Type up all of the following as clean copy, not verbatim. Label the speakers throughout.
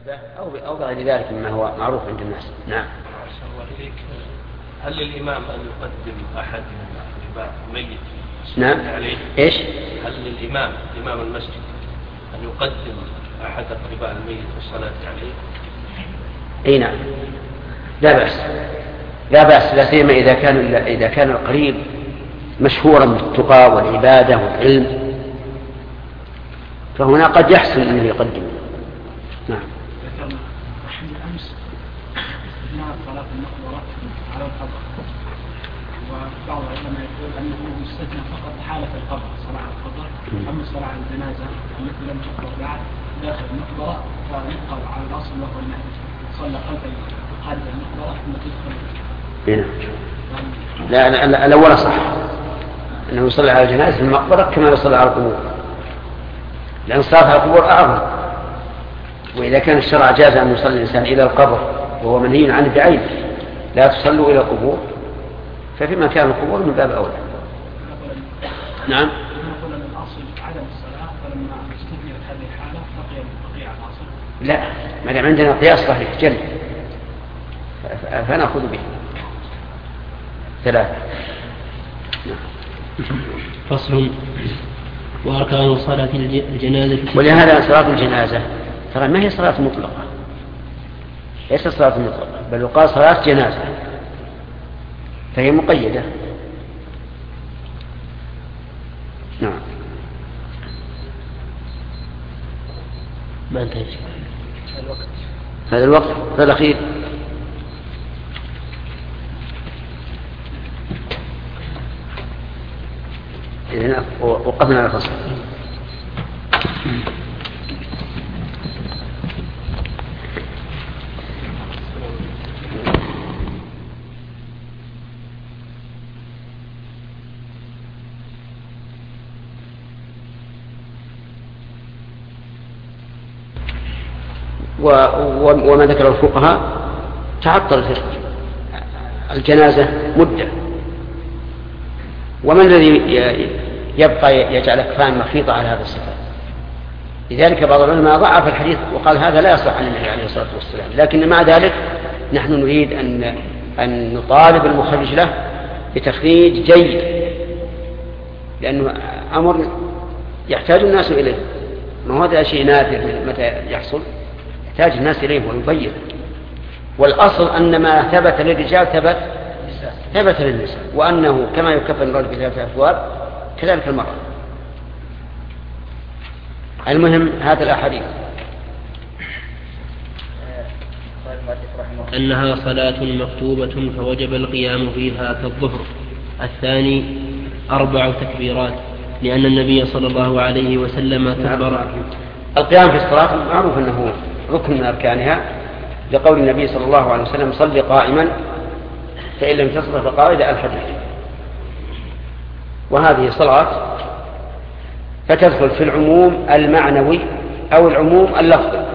Speaker 1: أو غير ذلك مما هو معروف عند الناس. نعم.
Speaker 2: أحسن الله إليك. هل للإمام أن يقدم أحد من أقرباء الميت
Speaker 1: نعم
Speaker 2: عليه؟
Speaker 1: إيش؟
Speaker 2: هل للإمام إمام المسجد أن يقدم أحد أقرباء الميت والصلاة عليه؟
Speaker 1: أي نعم، لا بأس، لا بأس، لا سيما إذا كان القريب مشهورا بالتقى والعبادة والعلم، فهنا قد يحسن أنه يقدم. نعم.
Speaker 3: ذكرنا أمس استثناء صلاة المقبرة على القبر، وبعض العلماء يقول أنه يستثنى فقط حالة القبر، صلاة على القبر، أما الصلاة على الجنازة التي لم تقبر بعد داخل المقبرة فيبقى على الأصل وهو أنه صلى خلف المقبرة ثم تدخل.
Speaker 1: لا الأول صح، أنه يصلي على الجنازة في المقبرة كما يصلي على القبور، لأن الصلاة على القبور أعظم. وإذا كان الشرع جاز أن يصلي الإنسان إلى القبر وهو منهي عنه بعينه، لا تصلوا إلى القبور، ففي مكان القبور من باب أولى. نعم.
Speaker 3: نقول أن الأصل عدم الصلاة، فلما استثنيت هذه الحالة بقي على الأصل.
Speaker 1: لا، ما دام عندنا قياس صحيح جل فنأخذ به. 3.
Speaker 4: فصل. وأركان صلاة الجنازة.
Speaker 1: ولهذا صلاة الجنازة ترى ما هي صلاة مطلقة، ليست صلاة مطلقة، بل يقال صلاة جنازة، فهي مقيدة. نعم.
Speaker 4: ما انتهيش
Speaker 1: هذا الوقت الأخير. إذن وقفنا على الفصل. وما ذكر الفقهاء تعطلت الجنازة مدة، ومن الذي يبقى يجعل أكفان مخيطة على هذا الصفة؟ لذلك بعض العلماء ضعف الحديث وقال هذا لا يصح عن النبي عليه الصلاة والسلام، لكن مع ذلك نحن نريد أن نطالب المخرج له بتخريج جيد، لأنه أمر يحتاج الناس إليه، ما هذا شيء نادر متى يحصل، يحتاج الناس إليه ويبين. والأصل أن ما ثبت للرجال ثبت للنساء، وأنه كما يكفن الرجل بثلاثة أثواب كذلك المرأة. المهم هذا الأحاديث
Speaker 4: أنها صلاة مكتوبة فوجب القيام فيها كالظهر. الثاني 4 تكبيرات، لأن النبي صلى الله عليه وسلم كبر.
Speaker 1: القيام في الصلاة معروف أنه ركن من أركانها، لقول النبي صلى الله عليه وسلم صل قائما فإن لم تستطع فقاعدا الحديث. وهذه صلاة فتدخل في العموم المعنوي أو العموم اللفظي.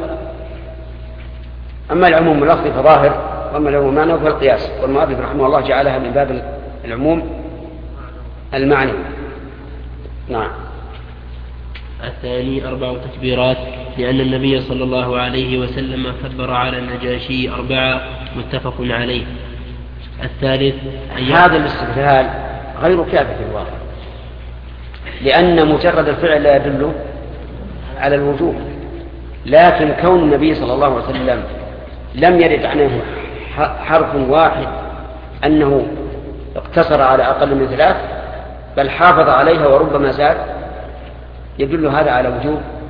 Speaker 1: أما العموم اللفظي فظاهر، وأما العموم المعنوي فالقياس، والمؤلف رحمه الله جعلها من باب العموم المعنوي. نعم.
Speaker 4: الثاني 4 تكبيرات، لأن النبي صلى الله عليه وسلم كبر على النجاشي 4 متفق عليه. الثالث
Speaker 1: هذا الاستدلال غير كافي في الواقع، لأن مجرد الفعل لا يدل على الوجوب، لكن كون النبي صلى الله عليه وسلم لم يرد عنه حرف واحد أنه اقتصر على أقل من 3 بل حافظ عليها وربما زاد، يدل هذا على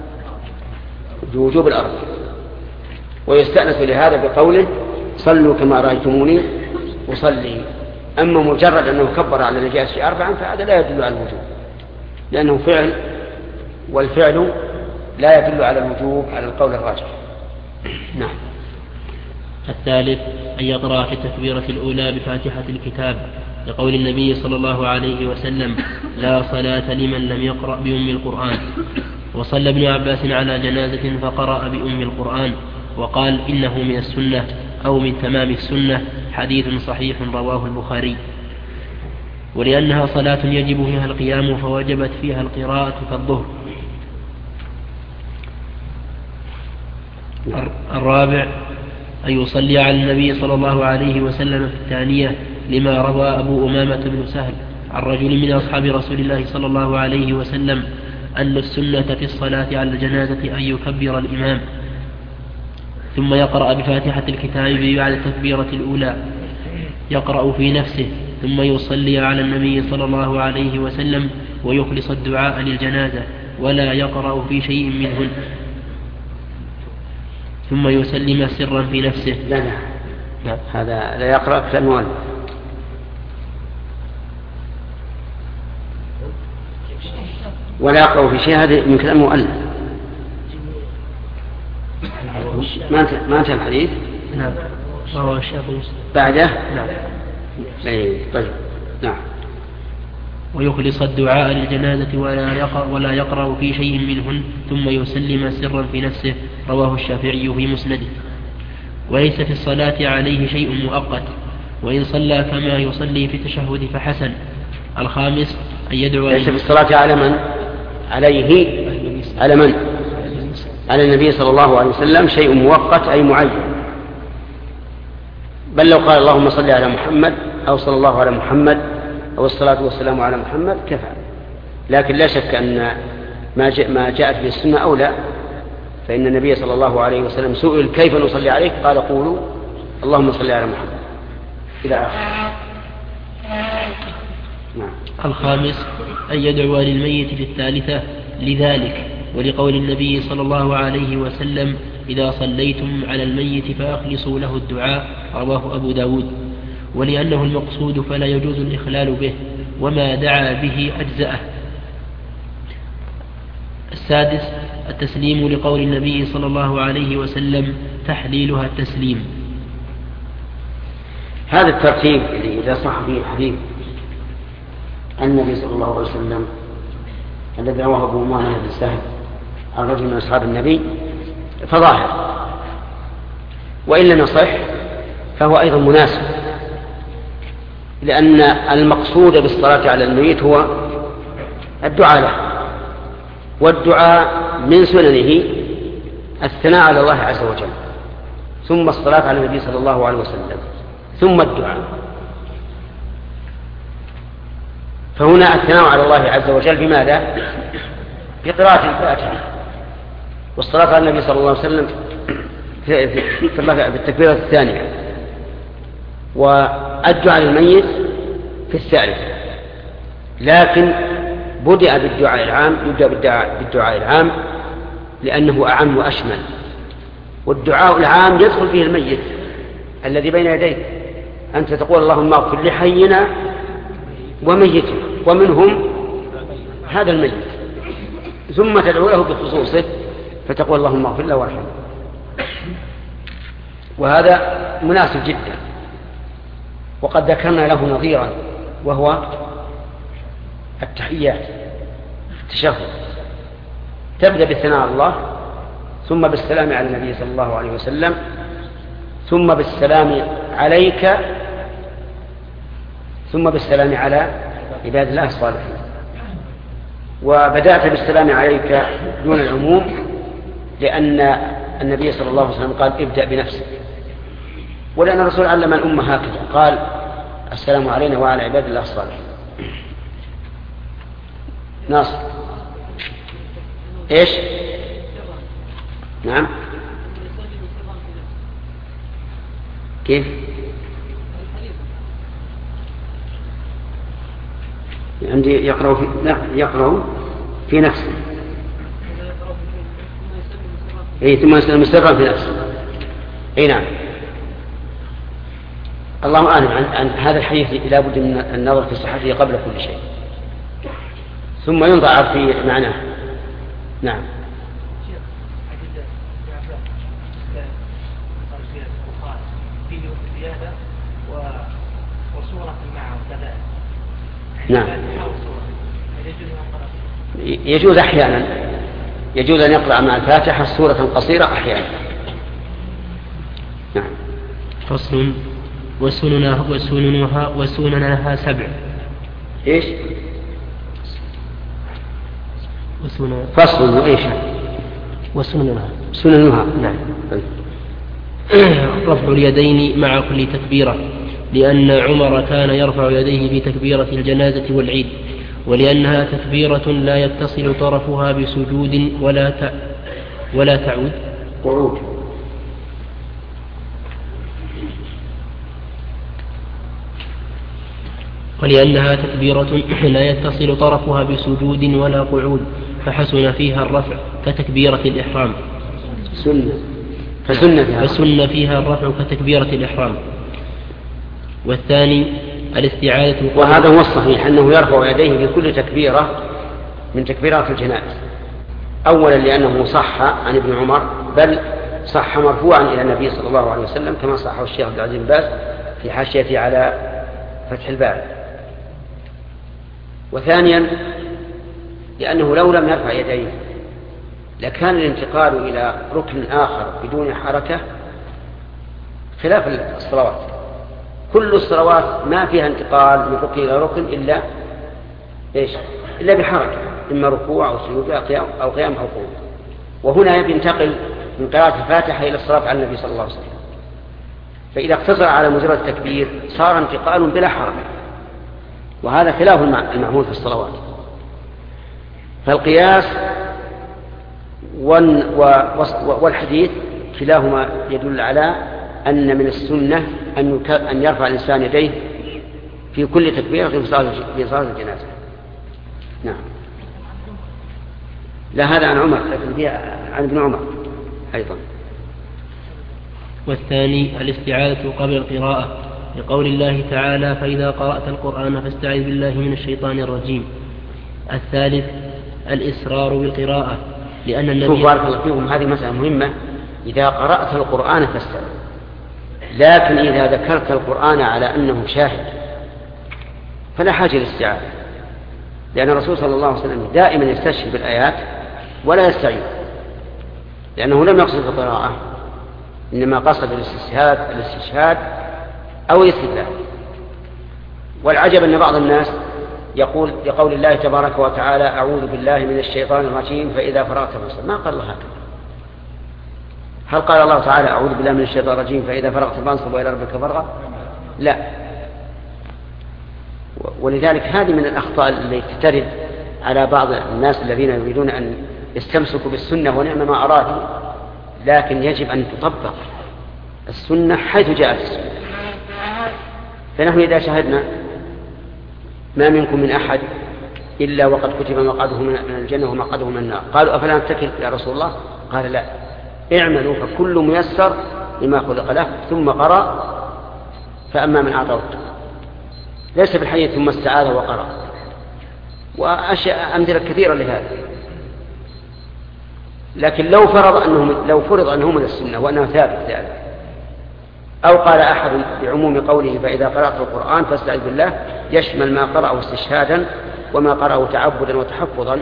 Speaker 1: وجوب الأرض. ويستأنس لهذا بقوله صلوا كما رأيتموني أصلي. أما مجرد أنه كبر على النجاشي 4 فهذا لا يدل على الوجوب، لأنه فعل، والفعل لا يدل على الوجوب على القول الراجح. نعم.
Speaker 4: الثالث أن يقرأ في التكبيرة الأولى بفاتحة الكتاب، لقول النبي صلى الله عليه وسلم لا صلاة لمن لم يقرأ بأم القرآن. وصلى ابن عباس على جنازة فقرأ بأم القرآن وقال إنه من السنة أو من تمام السنة، حديث صحيح رواه البخاري. ولأنها صلاة يجب فيها القيام فوجبت فيها القراءة كالظهر. الرابع أن يصلي على النبي صلى الله عليه وسلم في الثانية، لما روى أبو أمامة بن سهل عن رجل من أصحاب رسول الله صلى الله عليه وسلم أن السنة في الصلاة على الجنازة أن يكبر الإمام ثم يقرأ بفاتحة الكتاب بعد التكبيرة الأولى، يقرأ في نفسه ثم يصلي على النبي صلى الله عليه وسلم ويخلص الدعاء للجنازة ولا يقرأ في شيء منهن، ثم يسلم سرا في نفسه.
Speaker 1: لا هذا لا يقرأ كلام المؤلف. ولا يقرأ في شيء، هذا من كلام المؤلف. ما انتهى الحديث.
Speaker 4: نعم رواه الشافعي
Speaker 1: بعده.
Speaker 4: نعم.
Speaker 1: طيب نعم.
Speaker 4: ويخلص الدعاء للجنازة ولا يقرأ في شيء منهن ثم يسلم سرا في نفسه، رواه الشافعي في مسنده. وليس في الصلاة عليه شيء مؤقت، وإن صلى كما يصلي في التشهد فحسن. الخامس أن يدعو.
Speaker 1: ليس في الصلاة على من؟ عليه على من؟ على النبي صلى الله عليه وسلم شيء مؤقت أي معين، بل لو قال اللهم صل على محمد أو صلى الله على محمد أو الصلاة والسلام على محمد كفى. لكن لا شك أن ما جاءت به السنة أولى، فإن النبي صلى الله عليه وسلم سئل كيف نصلي عليك قال قولوا اللهم صل على محمد إلى آخر.
Speaker 4: الخامس أن يدعو للميت في الثالثة لذلك، ولقول النبي صلى الله عليه وسلم إذا صليتم على الميت فأخلصوا له الدعاء، رواه أبو داود، ولأنه المقصود فلا يجوز الإخلال به، وما دعا به أجزأه. السادس التسليم لقول النبي صلى الله عليه وسلم تحليلها التسليم.
Speaker 1: هذا الترتيب اللي إذا صح فيه حديث النبي صلى الله عليه وسلم الذي رواه أبو أمامة بن سهل عن رجل من أصحاب النبي فظاهر، وإن لم يصح فهو أيضا مناسب، لأن المقصود بالصلاة على الميت هو الدعاء له، والدعاء من سننه الثناء على الله عز وجل، ثم الصلاة على النبي صلى الله عليه وسلم، ثم الدعاء. فهنا الثناء على الله عز وجل بماذا؟ بقراءة الفاتحة، والصلاة على النبي صلى الله عليه وسلم في التكبيرة الثانية، والدعاء للميت في الثالثة. لكن بدأ بالدعاء العام، يبدأ بالدعاء العام لأنه أعم وأشمل، والدعاء العام يدخل فيه الميت الذي بين يديك، أنت تقول اللهم اغفر لحينا وميتنا ومنهم هذا الميت، ثم تدعو له بخصوصه فتقول اللهم اغفر له وارحمه، وهذا مناسب جدا. وقد ذكرنا له نظيرا وهو التحيات التشهد، تبدأ بالثناء على الله، ثم بالسلام على النبي صلى الله عليه وسلم، ثم بالسلام عليك، ثم بالسلام على عباد الله الصالحين. وبدأت بالسلام عليك دون العموم، لأن النبي صلى الله عليه وسلم قال ابدأ بنفسك، ولأن الرسول علم الأمة هكذا قال السلام علينا وعلى عباد الله الصالحين. ناصر ايش؟ نعم كيف؟ عندي يقرأ في... لا يقرأ في نفسه، ثم يسلم سرا في نفسه. نعم. اللهم أعلم عن هذا الحديث لا بد من النظر في صحته قبل كل شيء، ثم ينظر في معناه. نعم. نعم. يجوز أحيانا، يجوز أن يقرأ مع الفاتحة سورة قصيرة أحيانا. نعم.
Speaker 4: فصل وسننها 7.
Speaker 1: إيش؟
Speaker 4: وسننها
Speaker 1: فصل وإيش؟
Speaker 4: وسننها.
Speaker 1: سننها.
Speaker 4: نعم. رفع اليدين مع كل تكبيرة، لأن عمر كان يرفع يديه في تكبيرة الجنازة والعيد، ولأنها تكبيرة لا يتصل طرفها بسجود ولا تعود
Speaker 1: قعود.
Speaker 4: ولأنها تكبيرة لا يتصل طرفها بسجود ولا قعود، فحسن فيها الرفع كتكبيرة الإحرام. فسن فيها الرفع كتكبيرة الإحرام. والثاني الاستعاذة.
Speaker 1: وهذا هو الصحيح، أنه يرفع يديه في كل تكبيرة من تكبيرات الجنائز، أولا لأنه صح عن ابن عمر، بل صح مرفوعا إلى النبي صلى الله عليه وسلم كما صحه الشيخ عبد العزيز بن باز في حاشيته على فتح الباري. وثانيا لأنه لو لم يرفع يديه لكان الانتقال إلى ركن آخر بدون حركة خلاف الصلوات. كل الصلوات ما فيها انتقال من ركن إلى ركن إلا بحركة، إما ركوع أو سجود أو قيام أو قعود. وهنا ينتقل من قراءة الفاتحة إلى الصلاة على النبي صلى الله عليه وسلم، فإذا اقتصر على مجرد التكبير صار انتقال بلا حركة، وهذا خلاف المعمول في الصلوات. فالقياس والحديث كلاهما يدل على أن من السنة أن يرفع الإنسان يديه في كل تكبيرة في صلاة الجنازة. نعم. لا هذا عن عمر، لكن عن ابن عمر أيضا.
Speaker 4: والثاني الاستعاذة قبل القراءة، لقول الله تعالى: فإذا قرأت القرآن فاستعذ بالله من الشيطان الرجيم. الثالث الإسرار بالقراءة، لأن النبي
Speaker 1: شوف بارك الله فيكم، هذه مسألة مهمة. إذا قرأت القرآن فاستعذ، لكن إذا ذكرت القرآن على أنه شاهد فلا حاجة للاستعاذة، لأن الرسول صلى الله عليه وسلم دائما يستشهد بالآيات ولا يستعيذ، لأنه لم يقصد القراءة، إنما قصد الاستشهاد أو الاستدلال. والعجب أن بعض الناس يقول لقول الله تبارك وتعالى: أعوذ بالله من الشيطان الرجيم فإذا فرغت فانصب. ما قال الله هكذا. هل قال الله تعالى: أعوذ بالله من الشيطان الرجيم فإذا فرغت فانصب وإلى ربك فارغب؟ لا. ولذلك هذه من الأخطاء التي ترد على بعض الناس الذين يريدون أن يستمسكوا بالسنة ونعم ما أرادوا، لكن يجب أن تطبق السنة حيث جاءت السنة. فنحن إذا شاهدنا ما منكم من أحد إلا وقد كتب مقعده من الجنة ومقعده من النار، قالوا: أفلا نتكل يا رسول الله؟ قال: لا، اعملوا فكل ميسر لما خلق له. ثم قرأ: فأما من أعطى واتقى. ليس في الحديث ثم استعاذ وقرأ، وأشياء أمثلة كثيرة لهذا. لكن لو فرض أنه من السنة وأنه ثابت ذلك، أو قال أحد بعموم قوله: فإذا قرأت القرآن فاستعذ بالله، يشمل ما قرأه استشهادا وما قرأه تعبدا وتحفظا،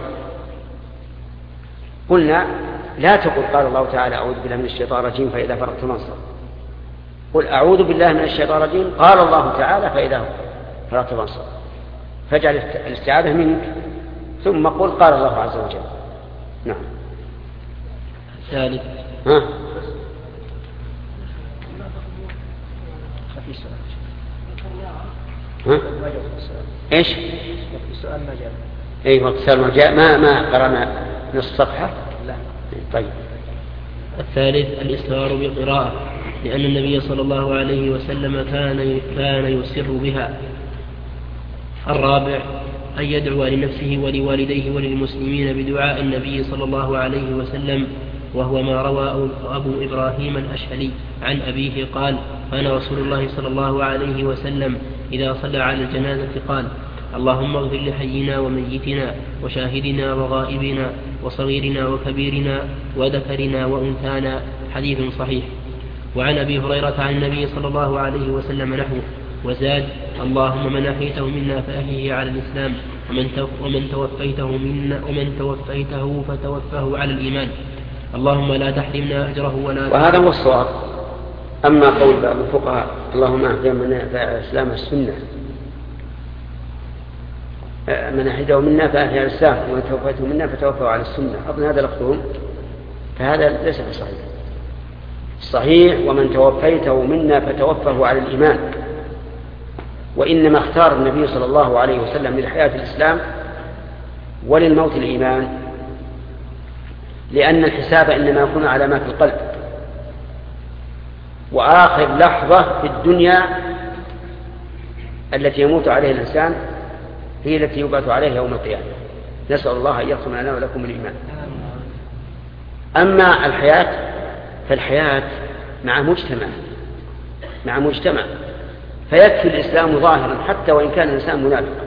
Speaker 1: قلنا: لا تقل قال الله تعالى: أعوذ بالله من الشيطان الرجيم فإذا فرغت فانصب. قل: أعوذ بالله من الشيطان الرجيم قال الله تعالى فإذا فرغت فانصب. فاجعل الاستعاذة منك ثم قل قال الله عز وجل. نعم.
Speaker 4: الثالث
Speaker 1: ايش؟
Speaker 3: السؤال ما جاء.
Speaker 1: اي وقت السؤال ما جاء، ما قرأنا نصف صفحة.
Speaker 3: لا.
Speaker 1: طيب.
Speaker 4: الثالث الإسرار بالقراءة، لأن النبي صلى الله عليه وسلم كان يسر بها. الرابع أن يدعو لنفسه ولوالديه وللمسلمين بدعاء النبي صلى الله عليه وسلم، وهو ما روى أبو إبراهيم الأشهلي عن أبيه قال: كان رسول الله صلى الله عليه وسلم إذا صلى على الجنازة قال: اللهم اغفر لحينا وميتنا وشاهدنا وغائبنا وصغيرنا وكبيرنا وذكرنا وأنثانا. حديث صحيح. وعن أبي هريرة عن النبي صلى الله عليه وسلم نحوه، وزاد: اللهم من أحيته منا فأحيه على الإسلام، ومن توفيته فتوفه على الإيمان، اللهم لا تحرمنا أجره ولا.
Speaker 1: وهذا هو الصواب. أما قول بعض الفقهاء: اللهم أحيي منا فإسلام السنة، من أحيته منا فأحيي على الإسلام، ومن توفيته منا فتوفه على السنة، أظن هذا لفظهم، فهذا ليس بصحيح. صحيح: ومن توفيته منا فتوفه على الإيمان. وإنما اختار النبي صلى الله عليه وسلم للحياة الإسلام وللموت الإيمان، لأن الحساب إنما يكون على ما في القلب، وآخر لحظة في الدنيا التي يموت عليها الإنسان هي التي يبعث عليها يوم القيامة. نسأل الله أن يختم لنا ولكم الإيمان. أما الحياة فالحياة مع مجتمع فيكفي الإسلام ظاهرا حتى وإن كان الإنسان منافقا،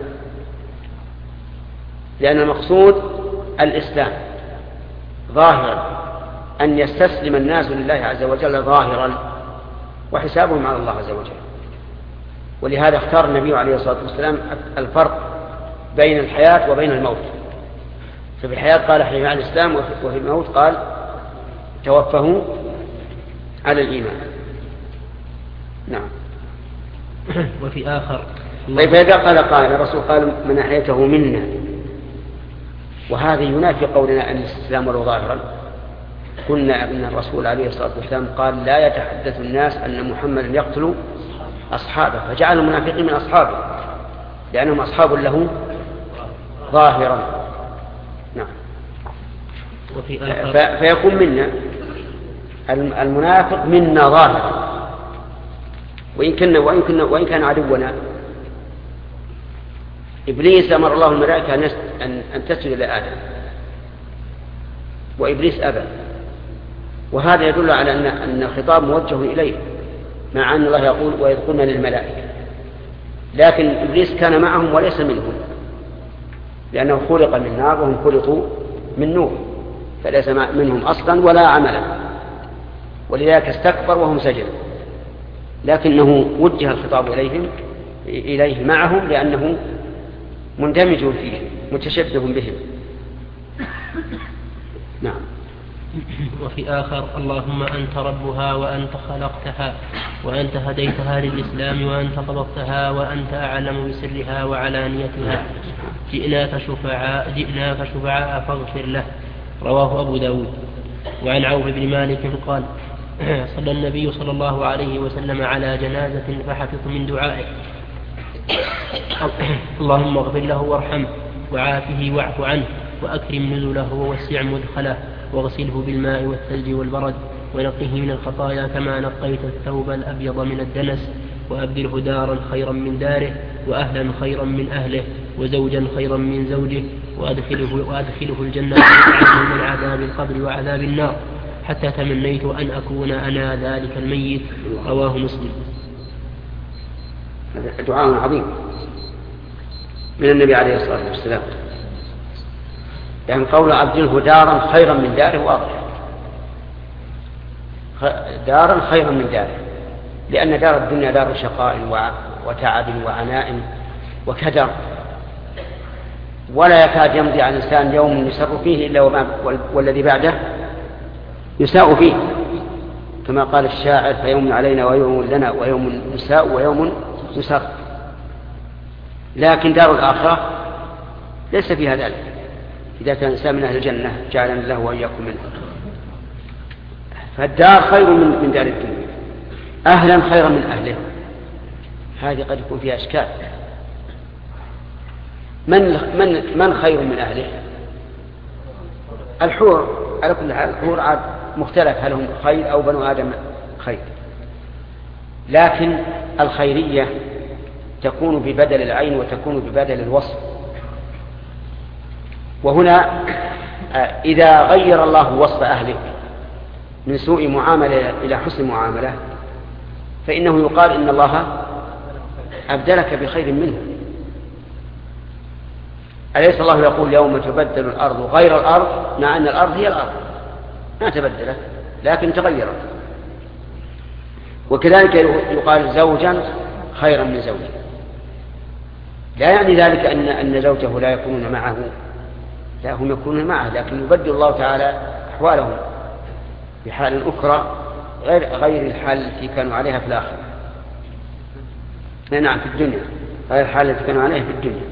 Speaker 1: لأن المقصود الإسلام ظاهرا، أن يستسلم الناس لله عز وجل ظاهرا، وحسابهم على الله عز وجل. ولهذا اختار النبي عليه الصلاة والسلام الفرق بين الحياة وبين الموت. ففي الحياة قال حي على الإسلام، وفي الموت قال توفه على الإيمان. نعم.
Speaker 4: وفي آخر
Speaker 1: طيب إذا قال الرسول قال من أحيته منا، وهذا ينافي قولنا أن الإسلام ولو ظاهرا. قلنا أن الرسول عليه الصلاة والسلام قال لا يتحدث الناس أن محمد يقتل أصحابه، فجعل المنافقين من أصحابه لأنهم أصحاب له ظاهرا. نعم.
Speaker 4: وفي آخر
Speaker 1: فيكون منا المنافق منا ظاهرا، وإن كان عدونا. إبليس أمر الله الملائكة أن تسجد لآدم، وإبليس أبى، وهذا يدل على أن الخطاب موجه إليه، مع أن الله يقول وإذ قلنا للملائكة، لكن إبليس كان معهم وليس منهم، لأنه خلق من نار وهم خلقوا من نور، فليس منهم أصلا ولا عملا، ولذلك استكبر وهم سجدوا، لكنه وجه الخطاب إليه معهم لأنه مندمج فيه متشبه بهم. نعم.
Speaker 4: وفي آخر اللهم أنت ربها وأنت خلقتها وأنت هديتها للإسلام وأنت قبضتها وأنت أعلم بسرها وعلانيتها، جئناك شفعاء فاغفر له. رواه أبو داود. وعن عوف بن مالك قال صلى النبي صلى الله عليه وسلم على جنازة فحفظ من دعائه اللهم اغفر له وارحمه وعافه واعف عنه وأكرم نزله ووسع مدخله واغسله بالماء والثلج والبرد ونقه من الخطايا كما نقيت الثوب الأبيض من الدنس، وأبدله دارا خيرا من داره وأهلا خيرا من أهله وزوجا خيرا من زوجه وأدخله الجنة وأعذه من عذاب القبر وعذاب النار، حتى تمنيت أن أكون أنا ذلك الميت. رواه مسلم.
Speaker 1: دعاء عظيم من النبي عليه الصلاة والسلام، يعني قول أبدله دارا خيرا من داره واضح، دارا خيرا من داره، لأن دار الدنيا دار شقاء وتعب وعناء وكدر، ولا يكاد يمضي على الإنسان يوم يسر فيه إلا والذي بعده يساء فيه، كما قال الشاعر فيوم علينا ويوم لنا ويوم نساء ويوم نسر. لكن دار الآخرة ليس فيها ذلك، إذا كان الإنسان من أهل الجنة جعلنا الله وإياكم منه. فالدار خير من دار الدنيا، أهلا خيرا من أهله، هذه قد يكون فيها أشكال. من خير من أهله؟ الحور على كل حال، الحور عاد مختلف هل هم خير أو بنو آدم خير، لكن الخيرية تكون ببدل العين وتكون ببدل الوصف. وهنا إذا غير الله وصف أهلك من سوء معاملة إلى حسن معاملة فإنه يقال إن الله أبدلك بخير منه. أليس الله يقول يوم تبدل الأرض غير الأرض، مع أن الأرض هي الأرض ما تبدلت لكن تغيرت. وكذلك يقال زوجا خيرا من زوجه، لا يعني ذلك أن زوجه لا يكونون معه، لا هم يكونون معه، لكن يبدل الله تعالى أحوالهم بحال أخرى غير الحال التي كانوا عليها في الآخرة. نعم، في الدنيا غير الحال التي كانوا عليها في الدنيا.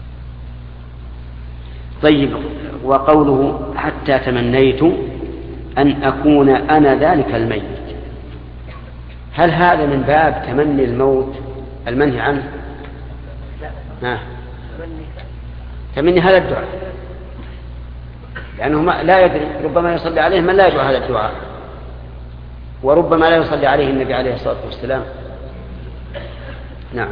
Speaker 1: طيب، وقوله حتى تمنيت أن أكون أنا ذلك الميت. هل هذا من باب تمني الموت المنهي عنه؟ تمني هذا الدعاء، لأنه لا يدري، ربما يصلي عليه من لا يدعو هذا الدعاء، وربما لا يصلي عليه النبي عليه الصلاة والسلام. نعم.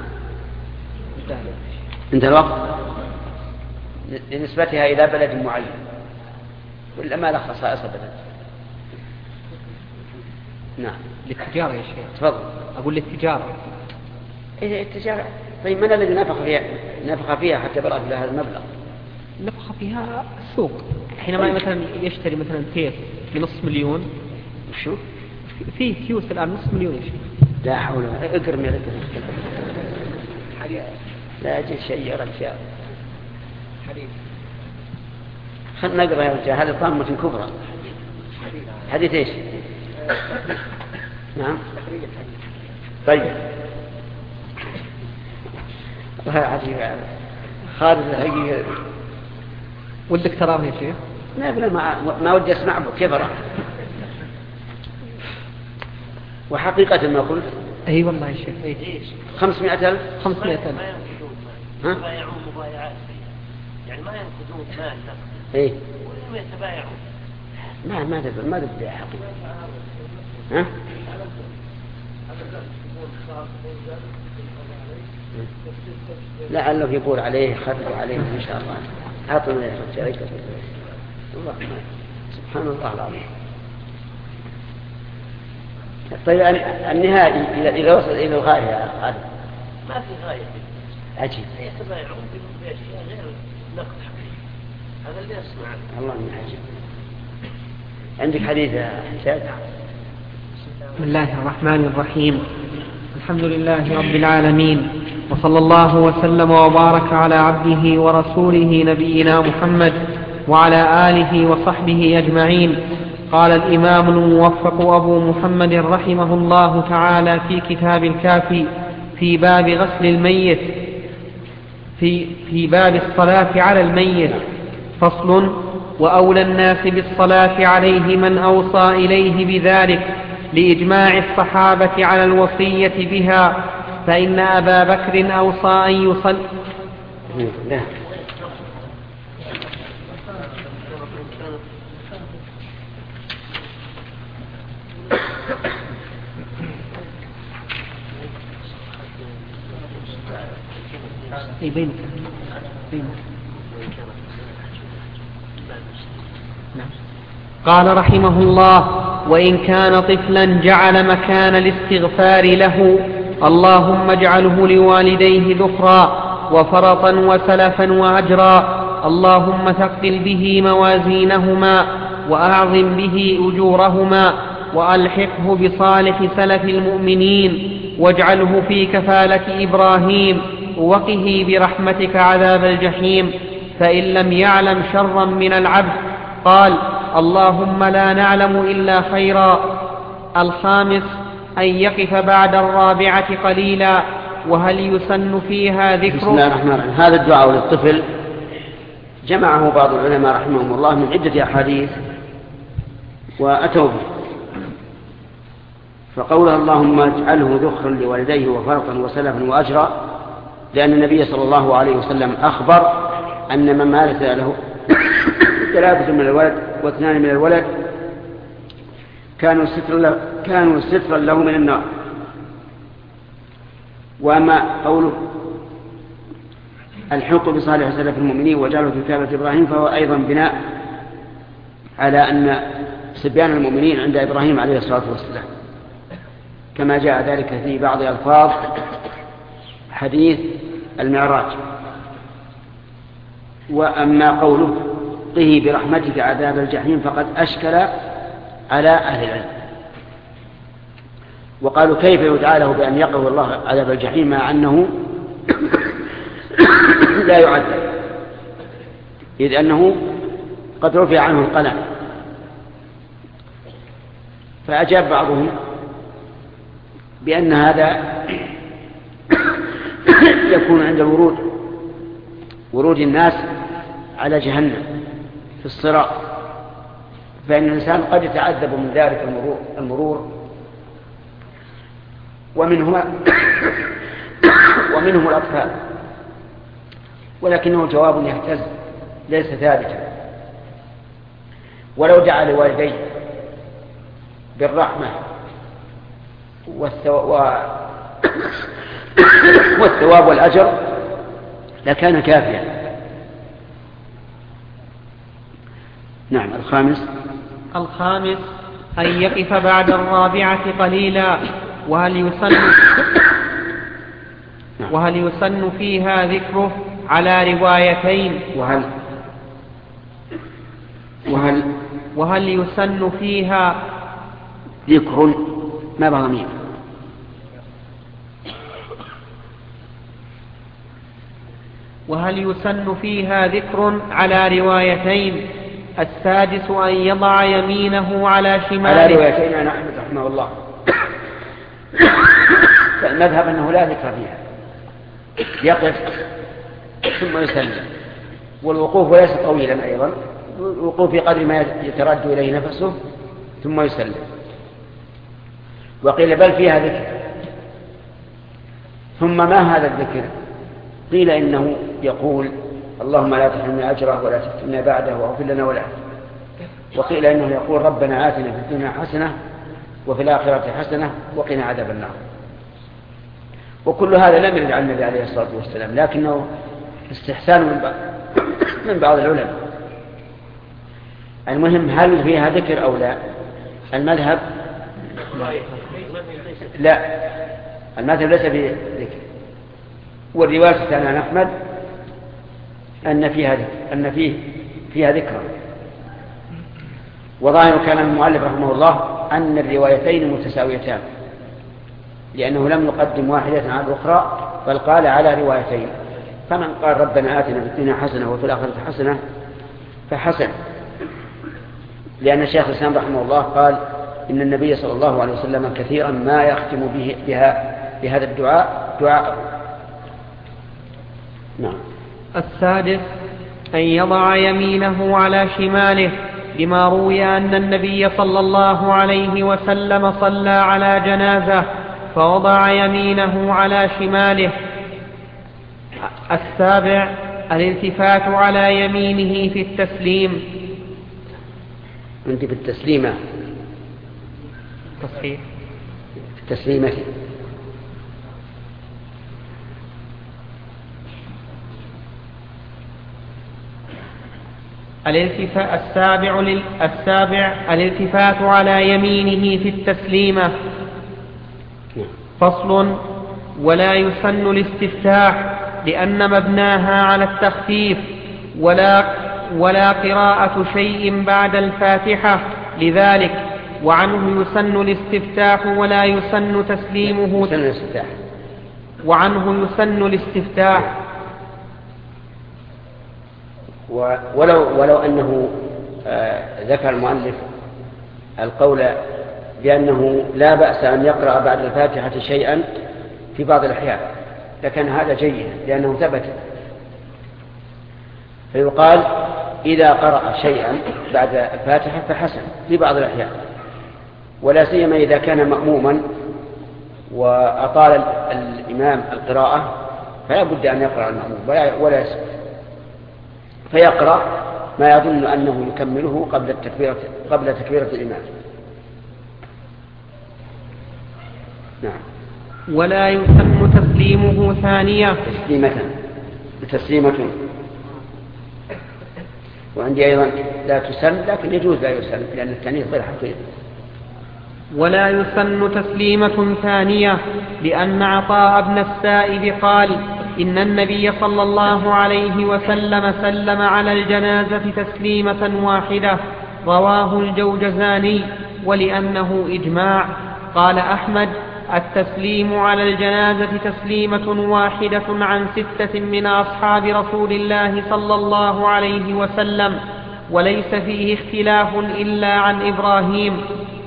Speaker 1: انتهى الوقت لنسبتها إلى بلد معين، ولا ما له خصائص بلد. نعم.
Speaker 5: للتجارة يا شيخ.
Speaker 1: تفضل.
Speaker 5: أقول للتجارة.
Speaker 1: إيه التجارة؟ طيب من الذي نفخ فيها حتى بلغ إلى هذا المبلغ؟
Speaker 5: نفخ فيها السوق، حينما مثلا يشتري مثلا كيس ب500,000.
Speaker 1: وشو؟
Speaker 5: في كيوس الآن 500,000 يا شيخ.
Speaker 1: لا حول ولا قوة. اقرم يا رجل. لا أجل شيء يا رجال. خلنا نقرأ يا رجال، هذه طامة كبرى. حديث ايش؟ نعم. طيب. والله عجيب خالد الحقيقة.
Speaker 5: ودك تراه يا شيخ؟
Speaker 1: ما ودي اسمع كبرى. وحقيقة ما قلت.
Speaker 5: اي والله يا شيخ. ايش؟
Speaker 1: 500,000.
Speaker 5: 500,000.
Speaker 1: ها؟
Speaker 2: يبايعون مبايعات، يعني ما ينقذون مال.
Speaker 1: ايه.
Speaker 2: وهم يتبايعون.
Speaker 1: ما تبيع حقيقة. ها؟ لعله يقول عليه خطر عليه إن شاء الله. أعطنا يا رجال. الله سبحان الله العظيم. طيب النهائي إذا وصل إلى الغاية يا خالد.
Speaker 2: ما في غاية.
Speaker 1: عجيب.
Speaker 2: يتبايعون بأشياء غير نقد حقيقي. هذا اللي أسمع.
Speaker 1: الله من عجيب. عندك حديث يا حسين؟
Speaker 5: بسم الله الرحمن الرحيم. الحمد لله رب العالمين، وصلى الله وسلم وبارك على عبده ورسوله نبينا محمد وعلى آله وصحبه أجمعين. قال الإمام الموفق أبو محمد رحمه الله تعالى في كتاب الكافي في باب غسل الميت في باب الصلاة على الميت. فصل: وأولى الناس بالصلاة عليه من أوصى إليه بذلك لإجماع الصحابة على الوصية بها، فإن أبا بكر أوصى أن يصلي. قال رحمه الله: وإن كان طفلا جعل مكان الاستغفار له اللهم اجعله لوالديه ذخرا وفرطا وسلفا وأجرا، اللهم ثقل به موازينهما وأعظم به أجورهما وألحقه بصالح سلف المؤمنين واجعله في كفالة إبراهيم وقه برحمتك عذاب الجحيم، فإن لم يعلم شرا من العبد قال: اللهم لا نعلم إلا خيرا. الخامس: أن يقف بعد الرابعة قليلا. وهل يسن فيها ذكر؟
Speaker 1: بسم الله الرحمن الرحيم. هذا الدعاء للطفل جمعه بعض العلماء رحمهم الله من عدة أحاديث وأتوا به. فقوله اللهم اجعله ذخرا لوالديه وفرطا وسلفا وأجرا، لأن النبي صلى الله عليه وسلم أخبر أن من مارس له 3 من الولد و2 من الولد كانوا سترا له من النار. وأما قوله الحق بصالح سلف المؤمنين وجعله في كتابة إبراهيم، فهو أيضا بناء على أن صبيان المؤمنين عند إبراهيم عليه الصلاة والسلام، كما جاء ذلك في بعض ألفاظ حديث المعراج. وأما قوله قه برحمتك عذاب الجحيم فقد أشكل على أهل العلم، وقالوا كيف يدعى له بأن يقه الله عذاب الجحيم مع أنه لا يعذب، إذ أنه قد رفع عنه القلم. فأجاب بعضهم بأن هذا يكون عند ورود الناس على جهنم في الصراط، فإن الإنسان قد يتعذب من ذلك المرور ومنهم الأطفال، ولكنه جواب يهتز ليس ثابتا. ولو دعا لوالديه بالرحمة والثواب والأجر لكان كافيا. نعم.
Speaker 5: الخامس أن يقف بعد الرابعة قليلا. وهل يسن فيها ذكره على روايتين؟ وهل يسن فيها
Speaker 1: ذكر ما بضمير؟
Speaker 5: وهل يسن فيها ذكر على روايتين؟ السادس أن يضع يمينه على شماله.
Speaker 1: على روايتين عن أحمد رحمه الله. فالمذهب أنه لا ذكر فيها، يقف ثم يسلم، والوقوف ليس طويلا أيضا، الوقوف في قدر ما يترد إليه نفسه ثم يسلم. وقيل بل فيها ذكر. ثم ما هذا الذكر؟ قيل إنه يقول اللهم لا تحرمنا أجره ولا تفتنا بعده واغفر لنا وله. وقيل إنه يقول ربنا آتنا في الدنيا حسنة وفي الآخرة حسنة وقنا عذاب النار. وكل هذا لم يرد عن النبي عليه الصلاة والسلام، لكنه استحسان من بعض العلماء. المهم هل فيها ذكر أو لا؟ المذهب لا، المذهب ليس فيه ذكر. والرواية الثانية عن أحمد أن فيها ذكر. وظاهر كلام المؤلف رحمه الله أن الروايتين متساويتان، لأنه لم يقدم واحدة على الأخرى بل قال على روايتين. فمن قال ربنا آتنا في الدنيا حسنة وفي الآخرة حسنة فحسن، لأن الشيخ الإسلام رحمه الله قال إن النبي صلى الله عليه وسلم كثيرا ما يختم بهذا الدعاء. نعم.
Speaker 5: السادس أن يضع يمينه على شماله، لما روي أن النبي صلى الله عليه وسلم صلى على جنازة فوضع يمينه على شماله. السابع الالتفات على يمينه في التسليم.
Speaker 1: أنت في التسليمة
Speaker 5: تصحيح
Speaker 1: في التسليمة.
Speaker 5: السابع الالتفات على يمينه في التسليمة. فصل. ولا يسن الاستفتاح لأن مبناها على التخفيف، ولا قراءة شيء بعد الفاتحة لذلك، وعنه يسن الاستفتاح ولا يسن تسليمه. وعنه يسن الاستفتاح.
Speaker 1: ولو أنه ذكر المؤلف القول بأنه لا بأس أن يقرأ بعد الفاتحة شيئا في بعض الأحيان لكن هذا جيد لأنه ثبت. فيقال إذا قرأ شيئا بعد الفاتحة فحسن في بعض الأحيان، ولا سيما إذا كان مأموما وأطال الإمام القراءة فلا بد أن يقرأ المأموم ولا يسكت، فيقرأ ما يظن أنه يكمله قبل تكبيرة الإمام. نعم.
Speaker 5: ولا يسن تسليمه ثانية.
Speaker 1: تسليمة. وعندي أيضا لا تسن، لكن يجوز لا يسن لأن التانيث غير حقيقي.
Speaker 5: ولا يسن تسليمة ثانية لأن عطاء بن السائب قال إن النبي صلى الله عليه وسلم سلم على الجنازة تسليمة واحدة، رواه الجوجزاني، ولأنه إجماع. قال أحمد التسليم على الجنازة تسليمة واحدة عن 6 من أصحاب رسول الله صلى الله عليه وسلم، وليس فيه اختلاف إلا عن إبراهيم.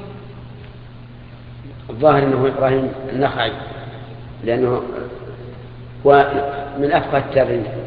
Speaker 1: الظاهر أنه إبراهيم النخعي لأنه هو من أفقه التابعين.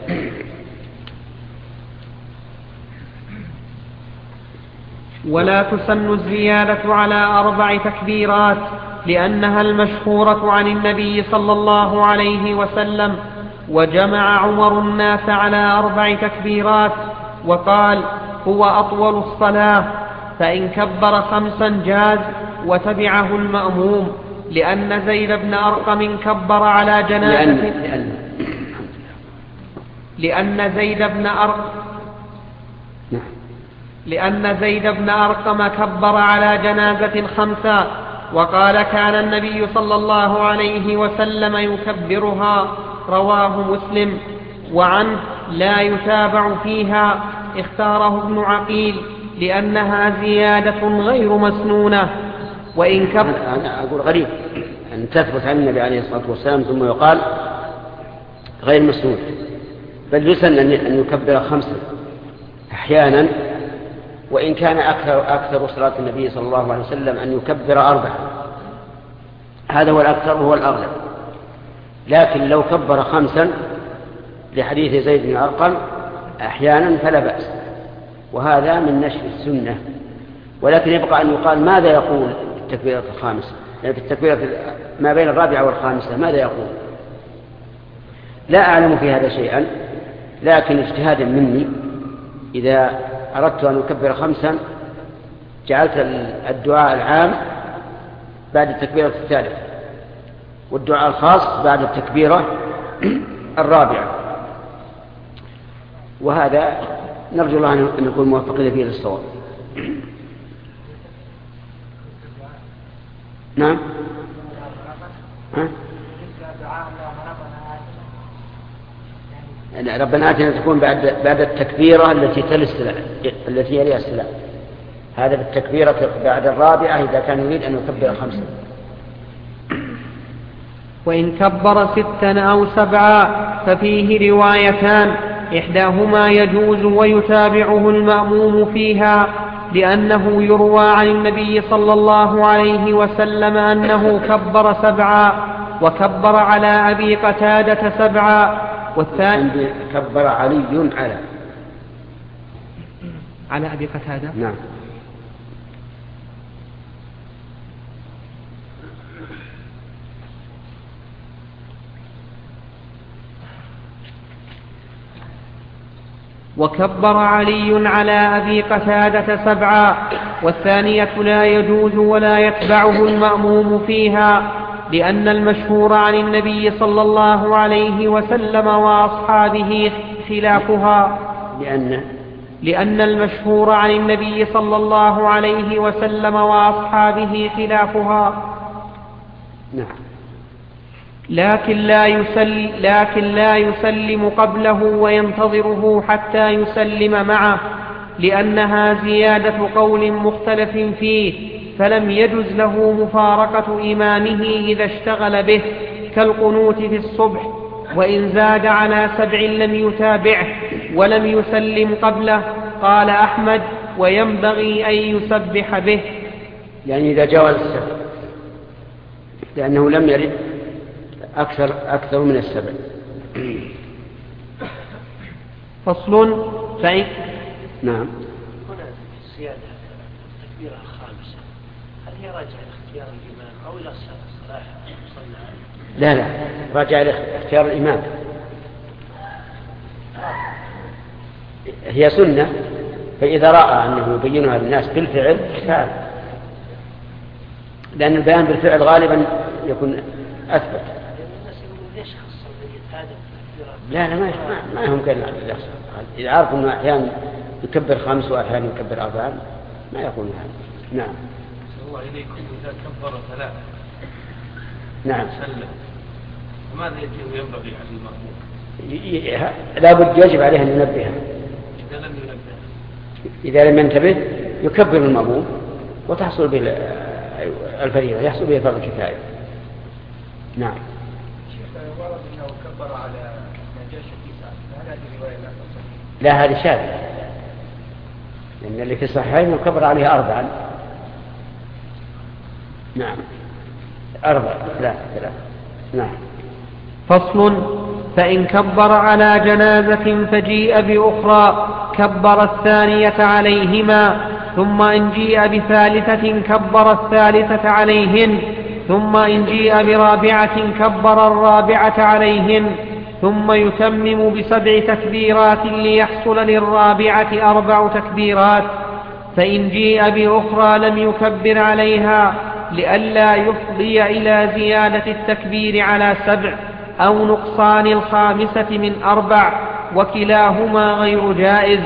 Speaker 5: ولا تسن الزيادة على 4 تكبيرات لأنها المشهورة عن النبي صلى الله عليه وسلم، وجمع عمر الناس على 4 تكبيرات وقال هو أطول الصلاة، فإن كبر 5 جاز وتبعه المأموم، لأن زيد بن أرقم كبر على جنازة لأن زيد بن أرقم كبر على جنازة 5، وقال كان النبي صلى الله عليه وسلم يكبرها، رواه مسلم. وعنه لا يتابع فيها، اختاره ابن عقيل لأنها زيادة غير مسنونة. وإن كبر
Speaker 1: أنا أقول غريب أن تثبت عن النبي عليه الصلاة والسلام ثم يقال غير مسنون، بل يسن أن يكبر 5 أحيانا، وإن كان أكثر صلاة النبي صلى الله عليه وسلم أن يكبر 4، هذا هو الأكثر وهو الأغلب. لكن لو كبر 5 لحديث زيد بن أرقم أحيانا فلا بأس، وهذا من نشر السنة. ولكن يبقى أن يقال ماذا يقول في التكبيرة 5، يعني في التكبيرة ما بين 4 و5 ماذا يقول؟ لا أعلم في هذا شيئا، لكن اجتهادا مني إذا أردت أن أكبر 5 جعلت الدعاء العام بعد التكبيرة 3، والدعاء الخاص بعد التكبيرة 4، وهذا نرجو الله أن نكون موفقين فيه للصواب. نعم. ربنا آتنا تكون بعد التكبيرة التي تلي السلام، التي يليها السلام، هذا بالتكبيرة بعد 4 إذا كان يريد أن يكبر 5.
Speaker 5: وإن كبر 6 أو 7 ففيه روايتان، إحداهما يجوز ويتابعه المأموم فيها، لأنه يروى عن النبي صلى الله عليه وسلم أنه كبر 7 وكبر على أبي قتادة 7. والثاني
Speaker 1: كبر علي
Speaker 5: على أبي قتادة.
Speaker 1: نعم.
Speaker 5: وكبر علي على أبي قتادة 7. والثانية لا يجوز ولا يتبعه المأموم فيها، لأن المشهور عن النبي صلى الله عليه وسلم وأصحابه خلافها. لأن المشهور عن النبي صلى الله عليه وسلم وأصحابه خلافها.
Speaker 1: نعم.
Speaker 5: لكن لا يسلم قبله وينتظره حتى يسلم معه، لأنها زيادة قول مختلف فيه، فلم يجز له مفارقة إمامه إذا اشتغل به، كالقنوت في الصبح. وإن زاد على 7 لم يتابعه ولم يسلم قبله. قال أحمد وينبغي أن يسبح به،
Speaker 1: يعني إذا جاوز 7، لأنه لم يرد أكثر من 7.
Speaker 5: فصل.
Speaker 1: نعم.
Speaker 2: هنا الزيادة التكبيرة 5 هل هي راجعة لاختيار الإمام أو إلى صلاح صلى؟
Speaker 1: لا راجع لاختيار الإمام، هي سنة، فإذا رأى أنه يبينها للناس بالفعل فعل، لأن البيان بالفعل غالبا يكون أثبت. لا ما هم كان يحصل. إذا عارف أنه أحيانا يكبر 5 وأحيانا يكبر 4 ما يكون هذا. نعم.
Speaker 2: الله إليكم إذا كبر 3
Speaker 1: نعم
Speaker 2: سلم، فماذا ينبغي على المأموم؟
Speaker 1: لا بد يجب عليه أن ينبهها. إذا لم ينتبه يكبر المأموم وتحصل به الفريضة، يحصل به فرض الكفاية. نعم.
Speaker 3: ورد أنه كبر على نجاشة كيسان، فهل هذه الرواية لا تصح؟
Speaker 1: لا هذه شاذة، لأن اللي في الصحيحين كبر عليها 4. نعم 4 3. نعم.
Speaker 5: فصل. فإن كبر على جنازة فجيء بأخرى كبر الثانية عليهما، ثم إن جيء بثالثة كبر الثالثة عليهن، ثم إن جيء برابعة كبر الرابعة عليهن، ثم يتمم ب7 تكبيرات ليحصل للرابعة 4 تكبيرات. فإن جيء بأخرى لم يكبر عليها لئلا يفضي إلى زيادة التكبير على 7 أو نقصان الخامسة من 4، وكلاهما غير جائز.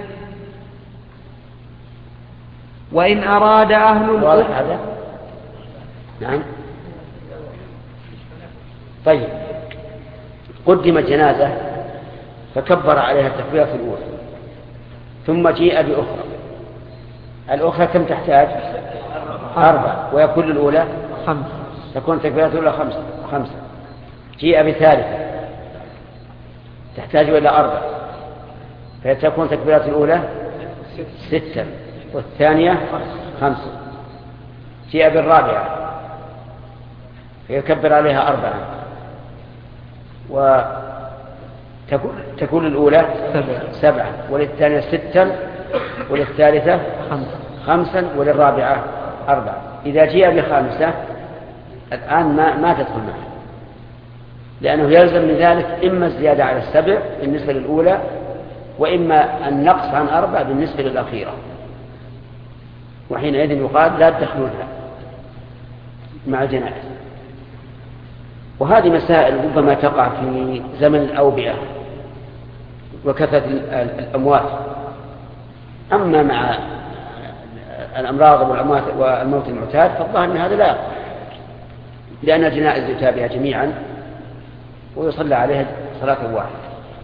Speaker 5: وإن أراد أهل
Speaker 1: واضح هذا؟ نعم. طيب، قدمت جنازة فكبر عليها التكبيرة الأولى، ثم جيء بأخرى. الأخرى كم تحتاج؟ 4، ويكون الأولى
Speaker 5: 5،
Speaker 1: تكون التكبيرة الأولى 5. جيء بثالثة تحتاج إلى 4، فتكون التكبيرة الأولى 6، والثانية 5. جيء بالرابعة فيكبر عليها 4، وتكون الأولى 7، وللثانية 6، وللثالثة 5، وللرابعة 4. إذا جيء ب5 الآن ما تدخل معه، لأنه يلزم من ذلك إما الزيادة على 7 بالنسبة للأولى، وإما النقص عن 4 بالنسبة للأخيرة، وحينئذ يقال لا تدخلونها مع الجنائز. وهذه مسائل ربما تقع في زمن الأوبئة وكثرة الأموات. أما مع الأمراض والموت المعتاد فالظاهر أن هذا لا يقع، لأن الجنائز يتابعها جميعا ويصلى عليها صلاة واحدة.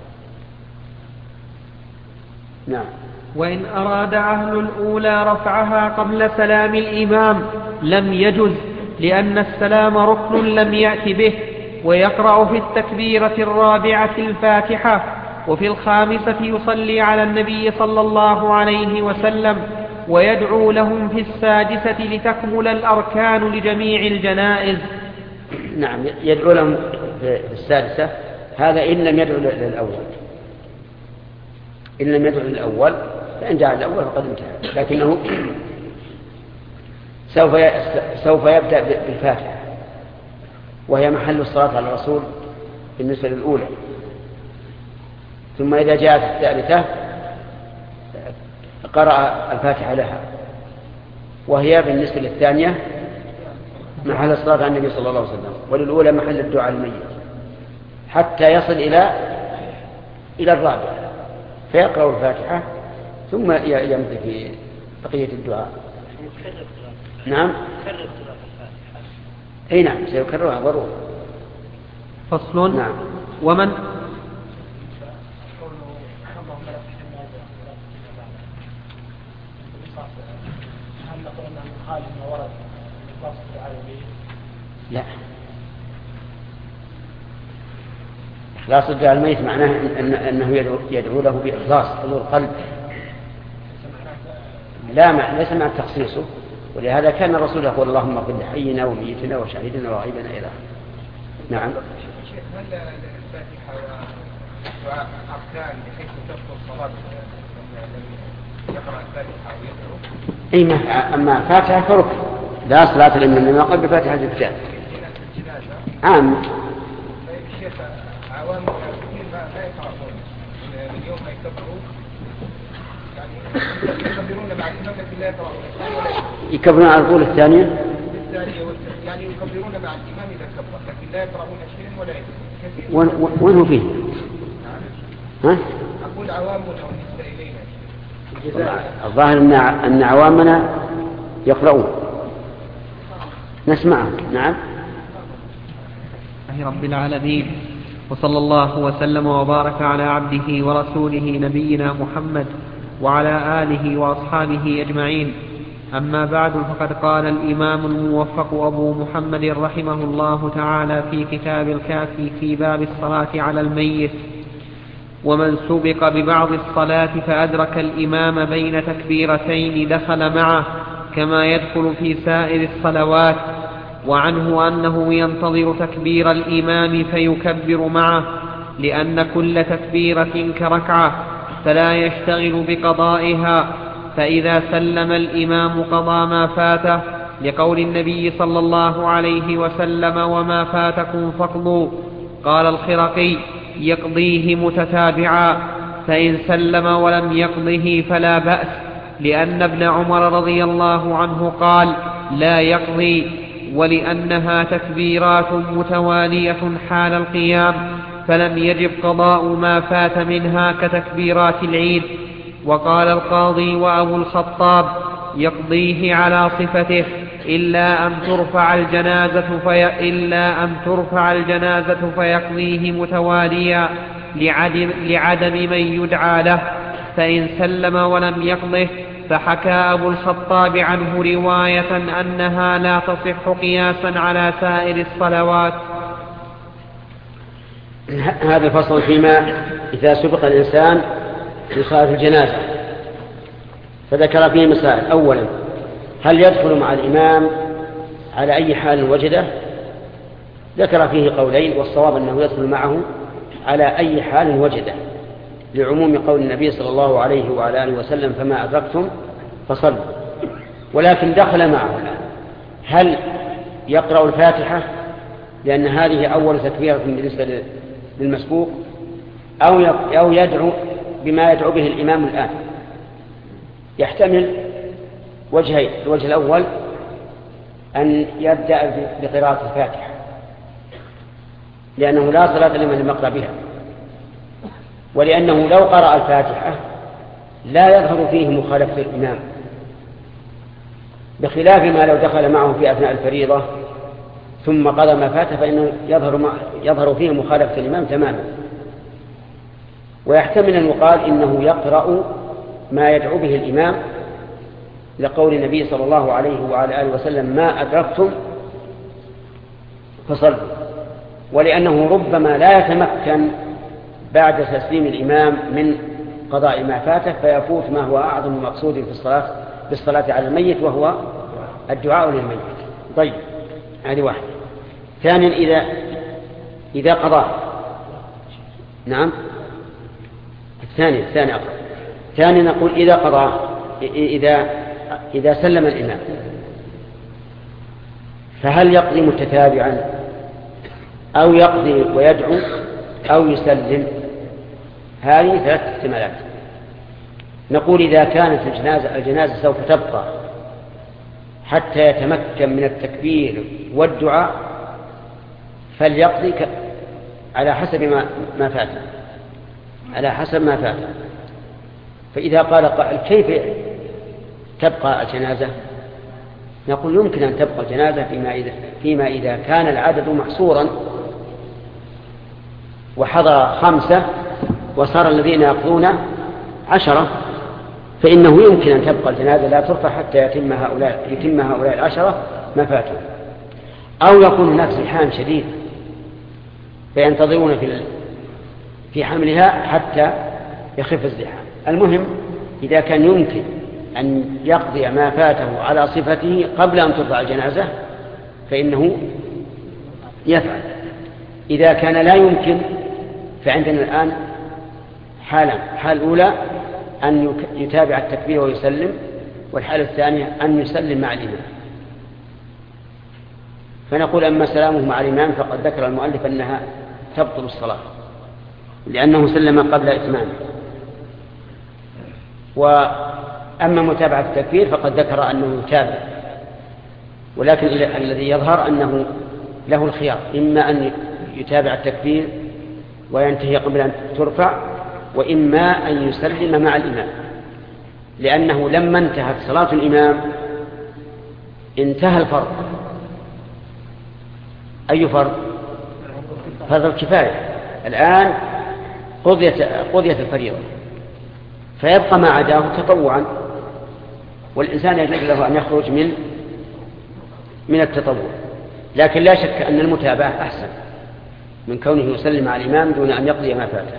Speaker 1: نعم.
Speaker 5: وإن أراد أهل الأولى رفعها قبل سلام الإمام لم يجز، لأن السلام ركن لم يأت به، ويقرأ في التكبيرة الرابعة الفاتحة، وفي الخامسة يصلي على النبي صلى الله عليه وسلم، ويدعو لهم في السادسة لتكمل الأركان لجميع الجنائز.
Speaker 1: نعم، يدعو لهم في السادسة، هذا إن لم يدعو للأول. إن لم يدعو للأول فإن دعا الأول فقد انتهى، لكنه سوف يبدأ بالفاتحة، وهي محل الصلاة على الرسول بالنسبة للأولى. ثم إذا جاءت الثالثة قرأ الفاتحة لها، وهي بالنسبة للثانية محل الصلاة على النبي صلى الله عليه وسلم، وللأولى محل الدعاء الميت، حتى يصل إلى الرابعة فيقرأ الفاتحة ثم يمضي في بقية الدعاء. نعم. أي نعم، سيكررها ضروري.
Speaker 5: فصل.
Speaker 1: نعم.
Speaker 5: ومن
Speaker 1: لا، إخلاص الدعاء الميت معناه أنه يدعو له بإخلاص حضور القلب، ليس مع تخصيصه. ولهذا كان الرسول يقول اللهم اغفر لحينا وميتنا وشهيدنا وغائبنا إلى. نعم.
Speaker 3: شيخ، هل الفاتحة ودعاء أركان بحيث تدخل الصلاة يقرأ الفاتحة ويدعو؟
Speaker 1: أي، أما فاتحة فركن، لا صلاة لمن لم يقرأ بفاتحة الكتاب. عام.
Speaker 3: طيب الشيخ، عوام كثير ما يقرأون من يوم ما يكبرون، يعني يكبرون بعد الإمام لكن لا يقرأون،
Speaker 1: يكبرون على الأولى الثانية،
Speaker 3: يعني يكبرون مع الإمام إذا كبر لكن لا يقرأون شيئا ولا يكبرون.
Speaker 1: وين هو فيه؟ ها؟
Speaker 3: أقول عوام أو نسبة إلينا.
Speaker 1: الظاهر أن عوامنا يقرؤون، نسمعهم. نعم.
Speaker 5: رب العالمين، وصلى الله وسلم وبارك على عبده ورسوله نبينا محمد وعلى آله وأصحابه أجمعين. أما بعد، فقد قال الإمام الموفق أبو محمد رحمه الله تعالى في كتاب الكافي في باب الصلاة على الميت: ومن سبق ببعض الصلاة فأدرك الإمام بين تكبيرتين دخل معه كما يدخل في سائر الصلوات. وعنه أنه ينتظر تكبير الإمام فيكبر معه، لأن كل تكبيرة كركعة، فلا يشتغل بقضائها، فإذا سلم الإمام قضى ما فاته، لقول النبي صلى الله عليه وسلم: وما فاتكم فاقضوا. قال الخرقي: يقضيه متتابعا، فإن سلم ولم يقضه فلا بأس، لأن ابن عمر رضي الله عنه قال: لا يقضي، ولأنها تكبيرات متوالية حال القيام، فلم يجب قضاء ما فات منها كتكبيرات العيد. وقال القاضي وأبو الخطاب: يقضيه على صفته إلا أن ترفع الجنازة فيقضيه متواليا لعدم من يدعى له، فإن سلم ولم يقضه. فحكى أبو الخطاب عنه رواية أنها لا تصح قياسا على سائر الصلوات.
Speaker 1: هذا الفصل فيما إذا سبق الإنسان في صلاة الجنازة، فذكر فيه مسائل. أولا: هل يدخل مع الإمام على أي حال وجده؟ ذكر فيه قولين، والصواب أنه يدخل معه على أي حال وجده، لعموم قول النبي صلى الله عليه وعلى آله وسلم: فما أدركتم فصلوا. ولكن دخل معه الآن، هل يقرأ الفاتحة لأن هذه أول تكبيرة بالنسبة للمسبوق، أو يدعو بما يدعو به الإمام الآن؟ يحتمل وجهين: الوجه الأول أن يبدأ بقراءة الفاتحة، لأنه لا صلاة لمن لم يقرأ بها، ولأنه لو قرأ الفاتحة لا يظهر فيه مخالفة الإمام، بخلاف ما لو دخل معه في أثناء الفريضة ثم قضى ما فات، فإنه يظهر فيه مخالفة الإمام تماما. ويحتمل أن يقال إنه يقرأ ما يدعو به الإمام، لقول النبي صلى الله عليه وعلى آله وسلم: ما أدركتم فصلوا. ولأنه ربما لا يتمكن بعد تسليم الإمام من قضاء ما فاته، فيفوت ما هو أعظم مقصود في بالصلاة على الميت، وهو الدعاء للميت. طيب، هذه واحدة. ثانيا: إذا قضى. نعم، الثاني أقرأ. ثانيا نقول: إذا قضى، إذا سلم الإمام، فهل يقضي متتابعا، أو يقضي ويدعو، أو يسلم؟ هذه ثلاث احتمالات. نقول: إذا كانت الجنازة سوف تبقى حتى يتمكن من التكبير والدعاء، فليقضي على حسب ما فات، على حسب ما فات. فإذا قال قائل: كيف تبقى الجنازة؟ نقول: يمكن أن تبقى الجنازة فيما إذا كان العدد محصورا، وحضر 5 وصار الذين يقضون 10، فإنه يمكن أن تبقى الجنازة لا ترفع حتى يتم هؤلاء 10 ما فاتوا. أو يكون هناك زحام شديد فينتظرون في حملها حتى يخف الزحام. المهم، إذا كان يمكن أن يقضي ما فاته على صفته قبل أن ترفع الجنازة فإنه يفعل. إذا كان لا يمكن، فعندنا الآن حالان: حال أولى أن يتابع التكبير ويسلم، والحالة الثانية أن يسلم مع الإمام. فنقول: أما سلامه مع الإمام فقد ذكر المؤلف أنها تبطل الصلاة لأنه سلم قبل إتمامه. وأما متابعة التكبير فقد ذكر أنه يتابع، ولكن الذي يظهر أنه له الخيار: إما أن يتابع التكبير وينتهي قبل أن ترفع، وإما أن يسلم مع الإمام، لأنه لما انتهت صلاة الإمام انتهى الفرض. أي فرض؟ فرض الكفاية. الآن قضيت الفريضة، فيبقى ما عداه تطوعا، والإنسان يجب له أن يخرج من التطوع. لكن لا شك أن المتابعة أحسن من كونه يسلم مع الإمام دون أن يقضي ما فاته.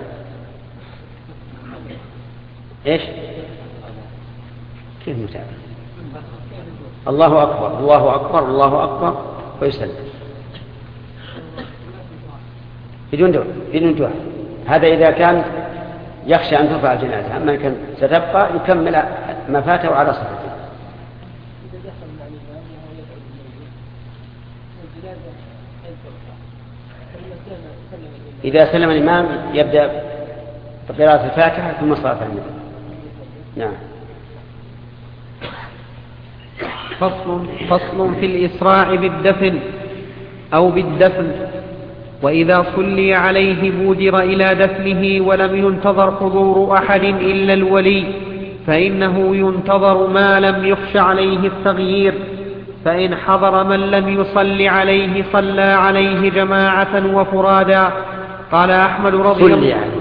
Speaker 1: إيش؟ كيف متابعة؟ الله أكبر الله أكبر الله أكبر ويسلم بدون دعاء. هذا إذا كان يخشى أن ترفع الجنازة. أما إن كان ستبقى يكمل ما فاته على صفته. إذا سلم الإمام يبدأ بقراءة الفاتحة ثم صلاة المغرب. نعم.
Speaker 5: فصل في الإسراع بالدفن أو بالدفن. وإذا صلي عليه بودر إلى دفنه ولم ينتظر حضور أحد إلا الولي، فإنه ينتظر ما لم يخش عليه التغيير. فإن حضر من لم يصل عليه صلى عليه جماعة وفرادا. قال أحمد رضي الله عنه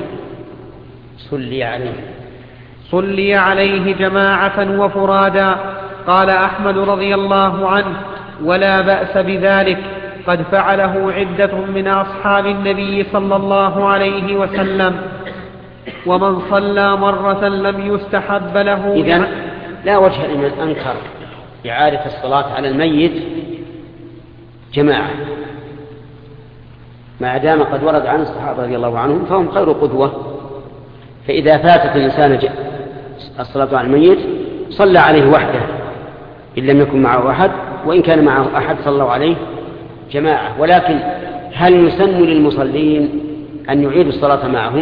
Speaker 5: صلي عليه جماعة وفرادا. قال أحمد رضي الله عنه ولا بأس بذلك، قد فعله عدة من أصحاب النبي صلى الله عليه وسلم. ومن صلى مرة لم يستحب له.
Speaker 1: إذن لا وجه لمن أنكر إعادة الصلاة على الميت جماعة ما دام قد ورد عن الصحابة رضي الله عنهم فهم خير قدوة. فإذا فاتت الإنسان الصلاة على الميت صلى عليه وحده إن لم يكن معه أحد، وإن كان معه أحد صلوا عليه جماعة. ولكن هل يسن للمصلين أن يعيدوا الصلاة معهم؟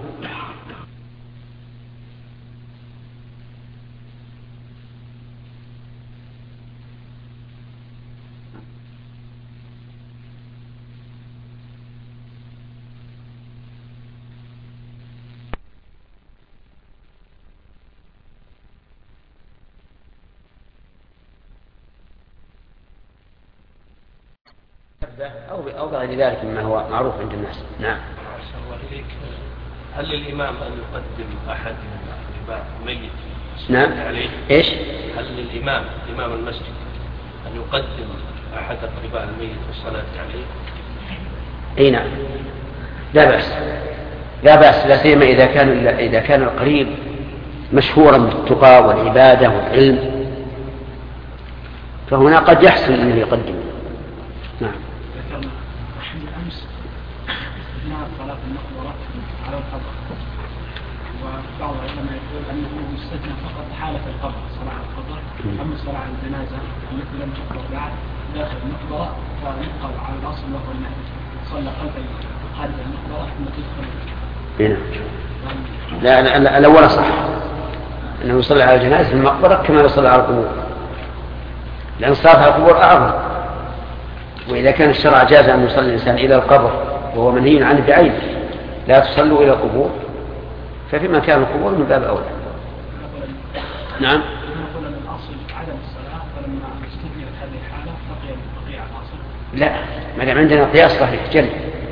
Speaker 1: أو غير ذلك مما هو معروف عند الناس. نعم.
Speaker 2: هل للإمام أن يقدم أحد من أقرباء الميت
Speaker 1: نعم
Speaker 2: عليه؟
Speaker 1: إيش؟
Speaker 2: هل للإمام إمام المسجد أن يقدم أحد أقرباء الميت والصلاة عليه؟
Speaker 1: أي نعم، لا بأس، لا بأس، لا سيما إذا كان القريب مشهورا بالتقى والعبادة والعلم، فهنا قد يحسن أنه يقدم. نعم.
Speaker 3: أمس استثناء صلاة المقبرة على القبر، وبعض العلماء يقول أنه يستثنى فقط حالة القبر، صلاة على القبر. أما الصلاة على الجنازة التي لم تقبر بعد داخل المقبرة فيبقى على الأصل وهو أنه صلى خارج المقبرة ثم تدخل.
Speaker 1: لا الأول صح أنه يصلي على الجنازة في المقبرة كما يصلي على القبور، لأن الصلاة على القبور أعظم. وإذا كان الشرع جاز أن يصلي الإنسان إلى القبر وهو منهي عنه بعينه، لا تصلوا إلى القبور، ففي مكان القبور من باب أولى. نعم.
Speaker 3: نقول أن الأصل عدم الصلاة، فلما استثنيت هذه الحالة بقي على الأصل.
Speaker 1: لا، ما دام عندنا قياس صحيح جل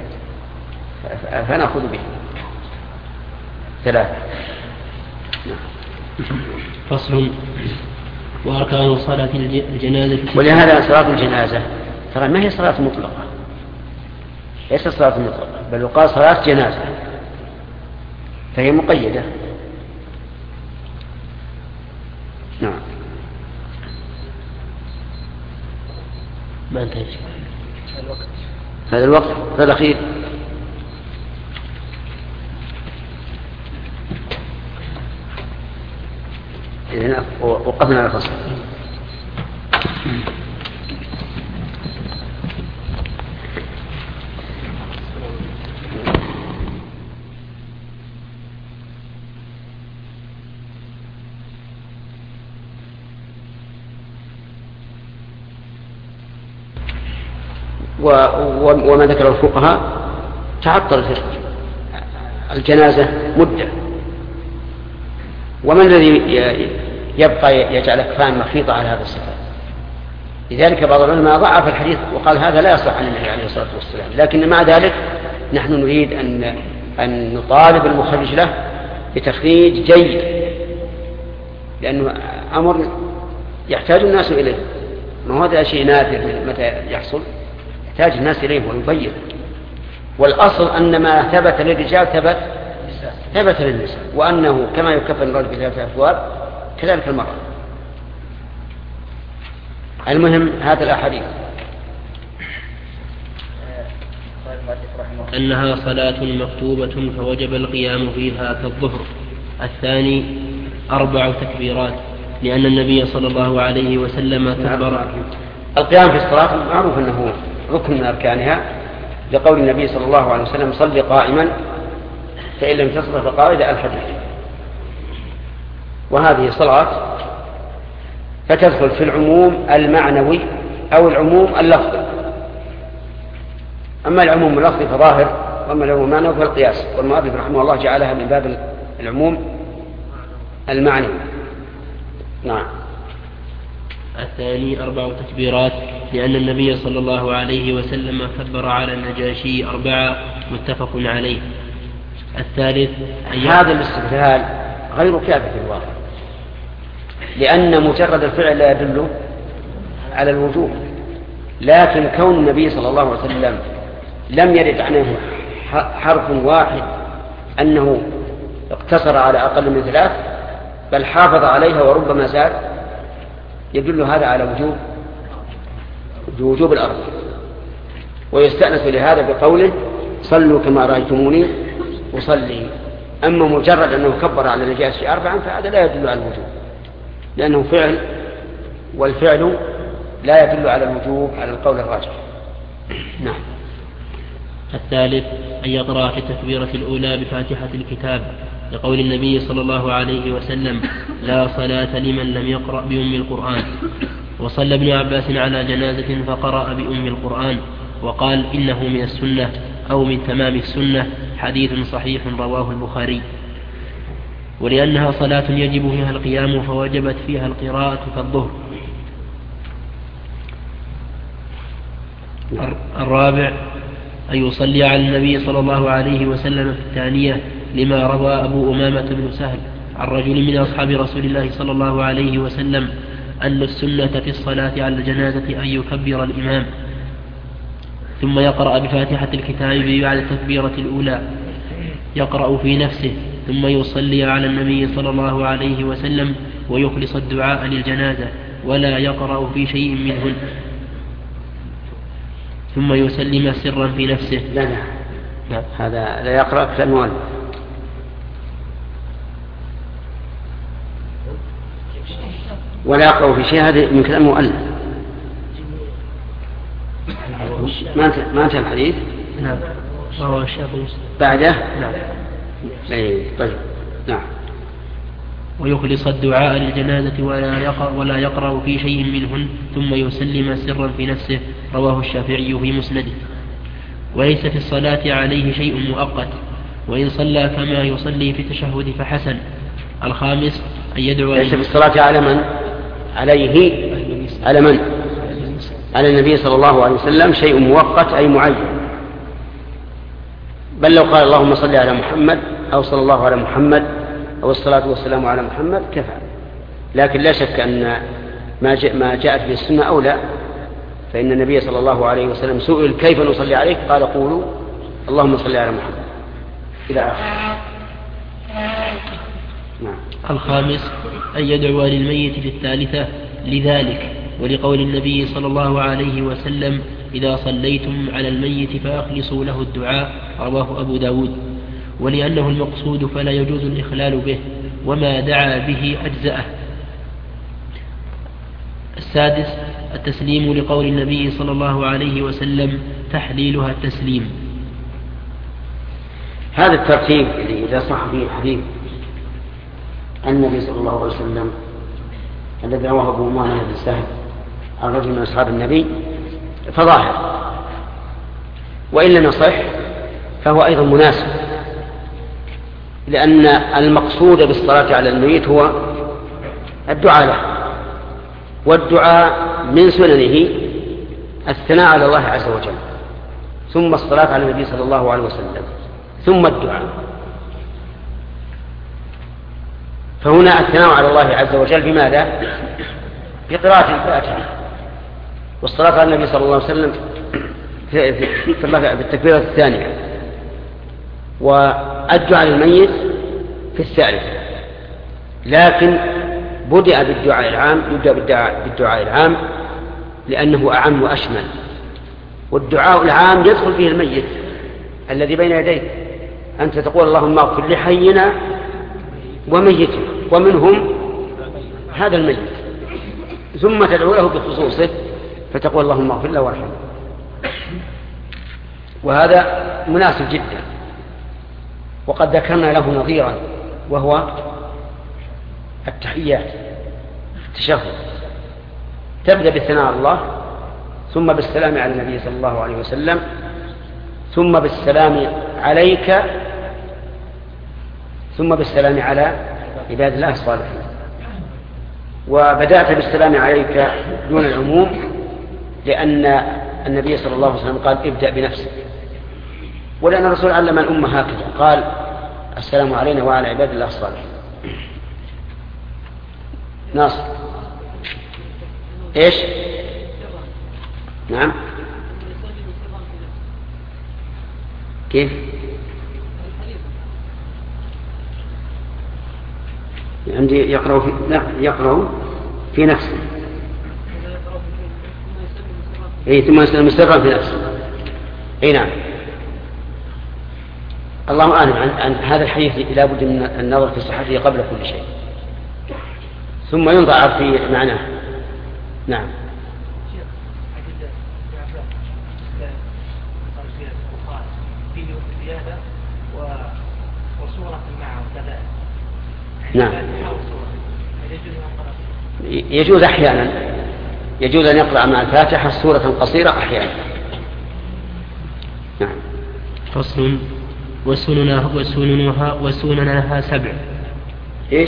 Speaker 1: فنأخذ به. 3.
Speaker 4: فصل. وأركان صلاة الجنازة.
Speaker 1: ولهذا صلاة الجنازة ترى ما هي صلاة مطلقة، ليست صلاة مطلقة، بل يقال صلاة جنازة، فهي مقيدة. نعم.
Speaker 4: ما انتهي
Speaker 1: هذا الوقت الأخير. إذن وقفنا على الفصل. وما ذكر الفقهاء تعطلت الجنازة مدة، ومن الذي يبقى يجعل أكفان مخيطة على هذا الصفات؟ لذلك بعض العلماء ضعف الحديث وقال هذا لا يصح عن النبي عليه الصلاة والسلام. لكن مع ذلك نحن نريد أن نطالب المخرج له بتخريج جيد، لأنه أمر يحتاج الناس إليه، ما هذا شيء نادر متى يحصل، يحتاج الناس إليه ويبين. والأصل أن ما ثبت للرجال ثبت للنساء، وأنه كما يكفن الرجل بثلاثة أثواب كذلك المرأة. المهم هذا الأحاديث.
Speaker 4: أنها صلاة مكتوبة فوجب القيام فيها كالظهر. الثاني 4 تكبيرات، لأن النبي صلى الله عليه وسلم كبر.
Speaker 1: القيام في الصلاة معروف أنه ركن من أركانها، لقول النبي صلى الله عليه وسلم: صل قائما فإن لم تستطع فقاعدا، الحديث. وهذه صلاة فتدخل في العموم المعنوي أو العموم اللفظي. أما العموم اللفظي فظاهر، وأما العموم المعنوي فالقياس، والمؤلف رحمه الله جعلها من باب العموم المعنوي. نعم.
Speaker 4: الثاني 4 تكبيرات، لأن النبي صلى الله عليه وسلم كبر على النجاشي 4 متفق عليه. الثالث
Speaker 1: هذا الاستدلال غير كافي في الواقع، لأن مجرد الفعل لا يدل على الوجوب، لكن كون النبي صلى الله عليه وسلم لم يرد عنه حرف واحد أنه اقتصر على أقل من 3، بل حافظ عليها وربما زاد، يدل هذا على وجوب الأرض. ويستأنس لهذا بقوله: صلوا كما رأيتموني أصلي. أما مجرد أنه كبر على النجاشي 4 فهذا لا يدل على الوجوب، لأنه فعل، والفعل لا يدل على الوجوب على القول الراجح. نعم.
Speaker 4: الثالث أن يقرأ في التكبيرة الأولى بفاتحة الكتاب، لقول النبي صلى الله عليه وسلم: لا صلاة لمن لم يقرأ بأم القرآن. وصلى ابن عباس على جنازة فقرأ بأم القرآن، وقال: إنه من السنة أو من تمام السنة، حديث صحيح رواه البخاري. ولأنها صلاة يجب فيها القيام فوجبت فيها القراءة كالظهر. الرابع أن يصلي على النبي صلى الله عليه وسلم في الثانية، لما روى أبو أمامة بن سهل عن رجل من أصحاب رسول الله صلى الله عليه وسلم أن السنة في الصلاة على الجنازة أن يكبر الإمام ثم يقرأ بفاتحة الكتاب بعد التكبيرة الأولى، يقرأ في نفسه، ثم يصلي على النبي صلى الله عليه وسلم ويخلص الدعاء للجنازة ولا يقرأ في شيء منهن، ثم يسلم سرا في نفسه.
Speaker 1: لا. هذا لا يقرأ كلام المؤلف. ولا يقرأ في شيء، هذا من كلام المؤلف. ما انتهى الحديث.
Speaker 4: نعم. وهو الشافعي
Speaker 1: بعده.
Speaker 4: نعم.
Speaker 1: طيب. نعم.
Speaker 4: ويخلص الدعاء للجنازة ولا يقرأ في شيء منهن، ثم يسلم سرا في نفسه، رواه الشافعي في مسنده. وليس في الصلاة عليه شيء مؤقت، وإن صلى كما يصلي في التشهد فحسن. الخامس أن يدعو.
Speaker 1: ليس في الصلاة على من؟ عليه. على من؟ على النبي صلى الله عليه وسلم شيء مؤقت أي معين، بل لو قال اللهم صل على محمد أو صلى الله على محمد أو الصلاة والسلام على محمد كفى. لكن لا شك أن ما جاءت به السنة أولى، فإن النبي صلى الله عليه وسلم سئل: كيف نصلي عليك؟ قال: قولوا اللهم صل على محمد، إلى آخره. نعم.
Speaker 4: الخامس أن يدعو للميت في الثالثة لذلك، ولقول النبي صلى الله عليه وسلم: إذا صليتم على الميت فأخلصوا له الدعاء، رواه أبو داود. ولأنه المقصود فلا يجوز الإخلال به، وما دعا به أجزأه. السادس التسليم، لقول النبي صلى الله عليه وسلم: تحليلها التسليم.
Speaker 1: هذا الترتيب إذا صح فيه حديث النبي صلى الله عليه وسلم الذي رواه أبو أمامة بن سهل عن رجل من أصحاب النبي فظاهر، وإن لم يصح فهو أيضا مناسب، لأن المقصود بالصلاة على الميت هو الدعاء له، والدعاء من سننه الثناء على الله عز وجل، ثم الصلاة على النبي صلى الله عليه وسلم، ثم الدعاء. فهنا الثناء على الله عز وجل بماذا؟ بقراءة الفاتحة، والصلاة على النبي صلى الله عليه وسلم في التكبيرة الثانية، والدعاء للميت في الثالثة. لكن بدأ بالدعاء العام، يبدأ بالدعاء العام لأنه أعم وأشمل، والدعاء العام يدخل فيه الميت الذي بين يديك، أنت تقول اللهم اغفر لحينا وميتنا ومنهم هذا الميت، ثم تدعو له بخصوصه فتقول اللهم اغفر له وارحمه. وهذا مناسب جدا. وقد ذكرنا له نظيرا وهو التحيات، التشهد، تبدأ بالثناء على الله، ثم بالسلام على النبي صلى الله عليه وسلم، ثم بالسلام عليك، ثم بالسلام على عباد الله الصالحين. وبدأت بالسلام عليك دون العموم، لأن النبي صلى الله عليه وسلم قال ابدأ بنفسك، ولأن الرسول علم الأمة هكذا، قال السلام علينا وعلى عباد الله الصالحين. ناصر ايش؟ نعم كيف؟ عندي يقرأ في... لا يقرأ في نفسه، اي ثم يسلم سرا في نفسه. اي نعم. اللهم أعلم عن هذا الحديث لا بد من النظر في صحته قبل كل شيء، ثم ينظر في معناه. نعم. نعم. يجوز أحيانا، يجوز أن يقرأ مع الفاتحة سورة قصيرة أحيانا. نعم.
Speaker 4: فصل وسننها 7.
Speaker 1: ايش؟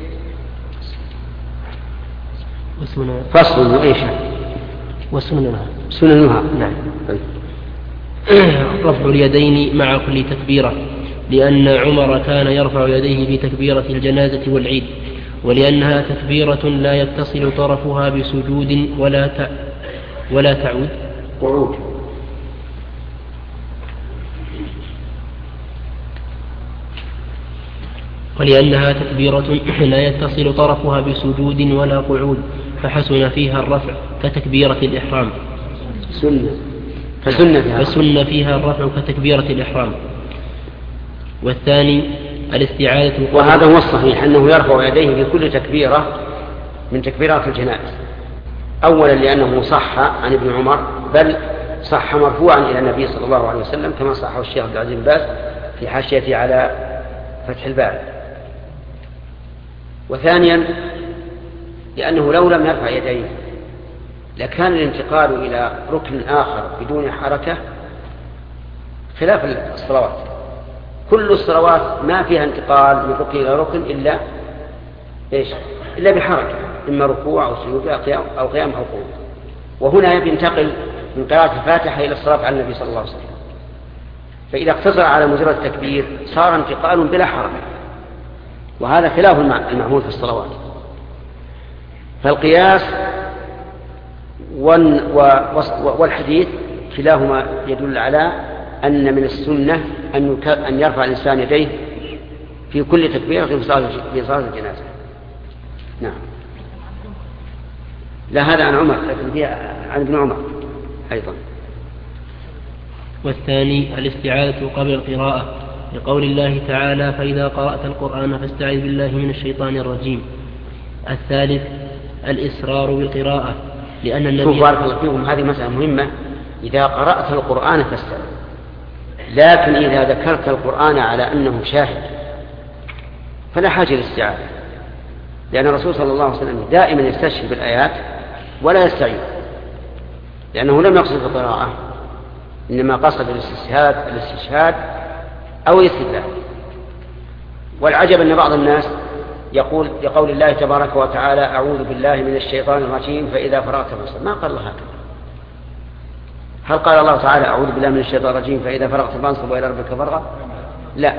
Speaker 1: فصل وايش؟ سننها. نعم.
Speaker 4: رفع اليدين مع كل تكبيرة، لأن عمر كان يرفع يديه في تكبيرة الجنازة والعيد، ولأنها تكبيرة لا يتصل طرفها بسجود ولا تعود
Speaker 1: قعود.
Speaker 4: ولأنها تكبيرة لا يتصل طرفها بسجود ولا قعود، فحسن فيها الرفع كتكبيرة الإحرام. فسن فيها الرفع كتكبيرة الإحرام. والثاني الاستعاذة.
Speaker 1: وهذا هو الصحيح، أنه يرفع يديه في كل تكبيرة من تكبيرات الجنائز، أولا لأنه صح عن ابن عمر، بل صح مرفوعا إلى النبي صلى الله عليه وسلم كما صحه الشيخ عبد العزيز بن باز في حاشيته على فتح الباري. وثانيا لأنه لو لم يرفع يديه لكان الانتقال إلى ركن آخر بدون حركة خلاف الصلوات. كل الصلوات ما فيها انتقال من ركن إلى ركن إلا بحركة، إما ركوع أو سجود أو قيام أو قعود. وهنا ينتقل من قراءة الفاتحة إلى الصلاة على النبي صلى الله عليه وسلم، فإذا اقتصر على مجرد التكبير صار انتقال بلا حركة، وهذا خلاف المعمول في الصلوات. فالقياس والحديث كلاهما يدل على أن من السنة أن يرفع الإنسان يديه في كل تكبيرة في صلاة الجنازة. نعم. لا هذا عن عمر، لكن عن ابن عمر أيضا.
Speaker 4: والثاني الاستعاذة قبل القراءة، لقول الله تعالى فإذا قرأت القرآن فاستعذ بالله من الشيطان الرجيم. الثالث الإسرار بالقراءة، لأن النبي
Speaker 1: شوف بارك الله فيكم، هذه مسألة مهمة. إذا قرأت القرآن فاستعذ، لكن إذا ذكرت القرآن على أنه شاهد فلا حاجة للاستعاذة، لأن الرسول صلى الله عليه وسلم دائما يستشهد بالآيات ولا يستعيذ، لأنه لم يقصد القراءة، إنما قصد الاستشهاد أو الاستدلال. والعجب أن بعض الناس يقول لقول الله تبارك وتعالى أعوذ بالله من الشيطان الرجيم فإذا فرغت فانصب، ما قال الله هكذا. هل قال الله تعالى أعوذ بالله من الشيطان الرجيم فإذا فرغت فانصب وإلى ربك فارغب؟ لا.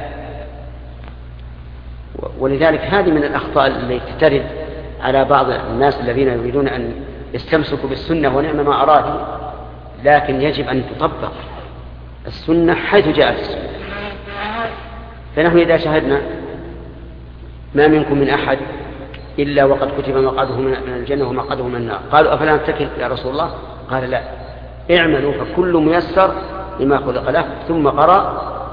Speaker 1: ولذلك هذه من الأخطاء التي ترد على بعض الناس الذين يريدون أن يستمسكوا بالسنة ونعم ما أرادوا، لكن يجب أن تطبق السنة حيث جاءت السنة. فنحن إذا شاهدنا ما منكم من أحد إلا وقد كتب مقعده من الجنة ومقعده من النار، قالوا أفلا نتكل يا رسول الله؟ قال لا، اعملوا فكل ميسر لما خلق له، ثم قرأ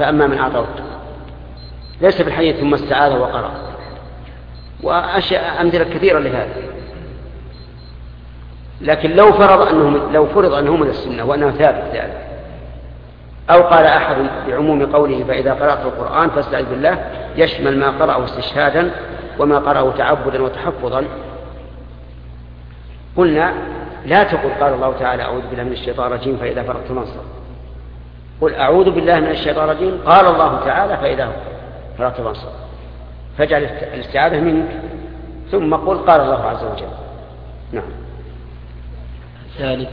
Speaker 1: فأما من أعطى ليس في الحديث ثم استعاذ وقرأ، وأشياء أمثلة كثيرة لهذا. لكن لو فرض أنه من السنة وأنه ثابت ذلك، أو قال أحد بعموم قوله فإذا قرأت القرآن فاستعذ بالله، يشمل ما قرأه استشهادا وما قرأه تعبدا وتحفظا، قلنا لا تقل قال الله تعالى أعوذ بالله من الشيطان الرجيم فإذا فرغت فانصب، قل أعوذ بالله من الشيطان الرجيم قال الله تعالى فإذا فرغت فانصب، فاجعل الاستعاذة منك ثم قل قال الله عز وجل. نعم.
Speaker 4: الثالث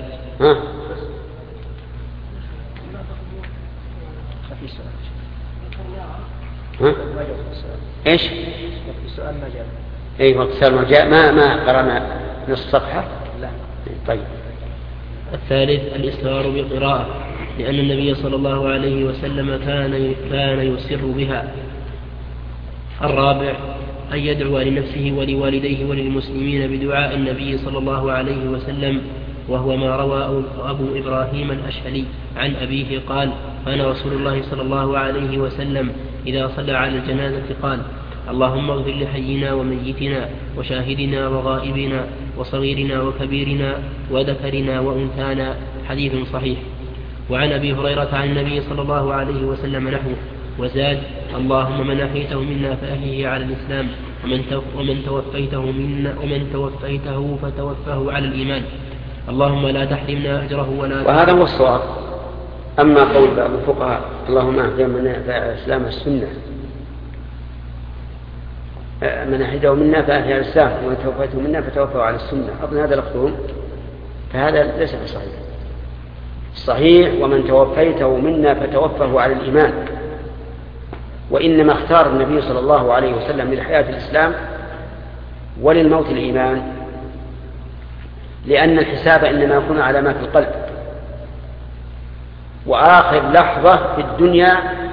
Speaker 1: ايش؟
Speaker 2: السؤال ما جاء.
Speaker 1: اي وقت السؤال ما جاء، ما قرأنا نصف صفحة.
Speaker 2: لا.
Speaker 1: طيب.
Speaker 4: الثالث الإسرار بالقراءة، لأن النبي صلى الله عليه وسلم كان يسر بها. الرابع أن يدعو لنفسه ولوالديه وللمسلمين بدعاء النبي صلى الله عليه وسلم، وهو ما روى أبو إبراهيم الأشهلي عن أبيه قال: كان رسول الله صلى الله عليه وسلم إذا صلى على الجنازة قال: اللهم اغفر لحينا وميتنا وشاهدنا وغائبنا وصغيرنا وكبيرنا وذكرنا وأنثانا. حديث صحيح. وعن أبي هريرة عن النبي صلى الله عليه وسلم نحوه، وزاد: اللهم من أحييته منا فأحيه على الإسلام، ومن توفيته فتوفه على الإيمان، اللهم لا تحرمنا أجره ولا.
Speaker 1: وهذا هو الصواب. أما قول بعض الفقهاء اللهم أحيي من الإسلام السنة، من أحييته منا فأحيي على الإسلام، ومن توفيته منا فتوفه على السنة، أظن هذا لفظهم، فهذا ليس بصحيح. صحيح ومن توفيته منا فتوفه على الإيمان، وإنما اختار النبي صلى الله عليه وسلم للحياة الإسلام وللموت الإيمان، لأن الحساب إنما يكون على ما في القلب، وآخر لحظة في الدنيا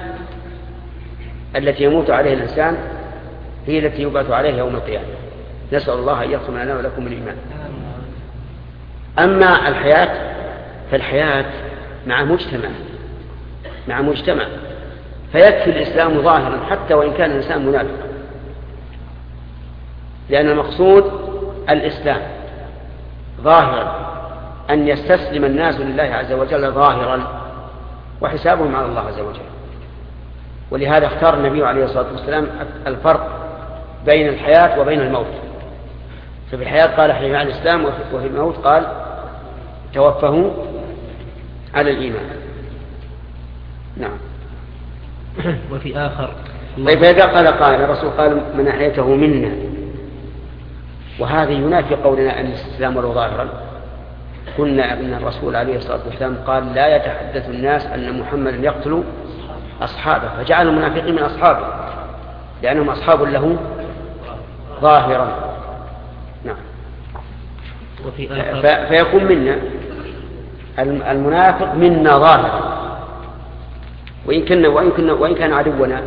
Speaker 1: التي يموت عليها الإنسان هي التي يبعث عليها يوم القيامة. نسأل الله أن يختم لنا ولكم الإيمان. أما الحياة فالحياة مع مجتمع، فيكفي الإسلام ظاهرا حتى وإن كان الإنسان منافقا، لأن المقصود الإسلام ظاهرا، أن يستسلم الناس لله عز وجل ظاهرا، وحسابهم على الله عز وجل. ولهذا اختار النبي عليه الصلاة والسلام الفرق بين الحياة وبين الموت، ففي الحياة قال حي على الإسلام، وفي الموت قال توفه على الإيمان. نعم.
Speaker 4: وفي آخر
Speaker 1: طيب إذا قال قائل الرسول قال من أحيته منا، وهذا ينافي قولنا أن الإسلام ولو ظاهرا. قلنا أن الرسول عليه الصلاة والسلام قال لا يتحدث الناس أن محمد يقتل أصحابه، فجعل المنافقين من أصحابه لأنهم أصحاب له ظاهرا. نعم.
Speaker 4: وفي آخر
Speaker 1: فيكون منا المنافق منا ظاهرا، وإن كان عدونا.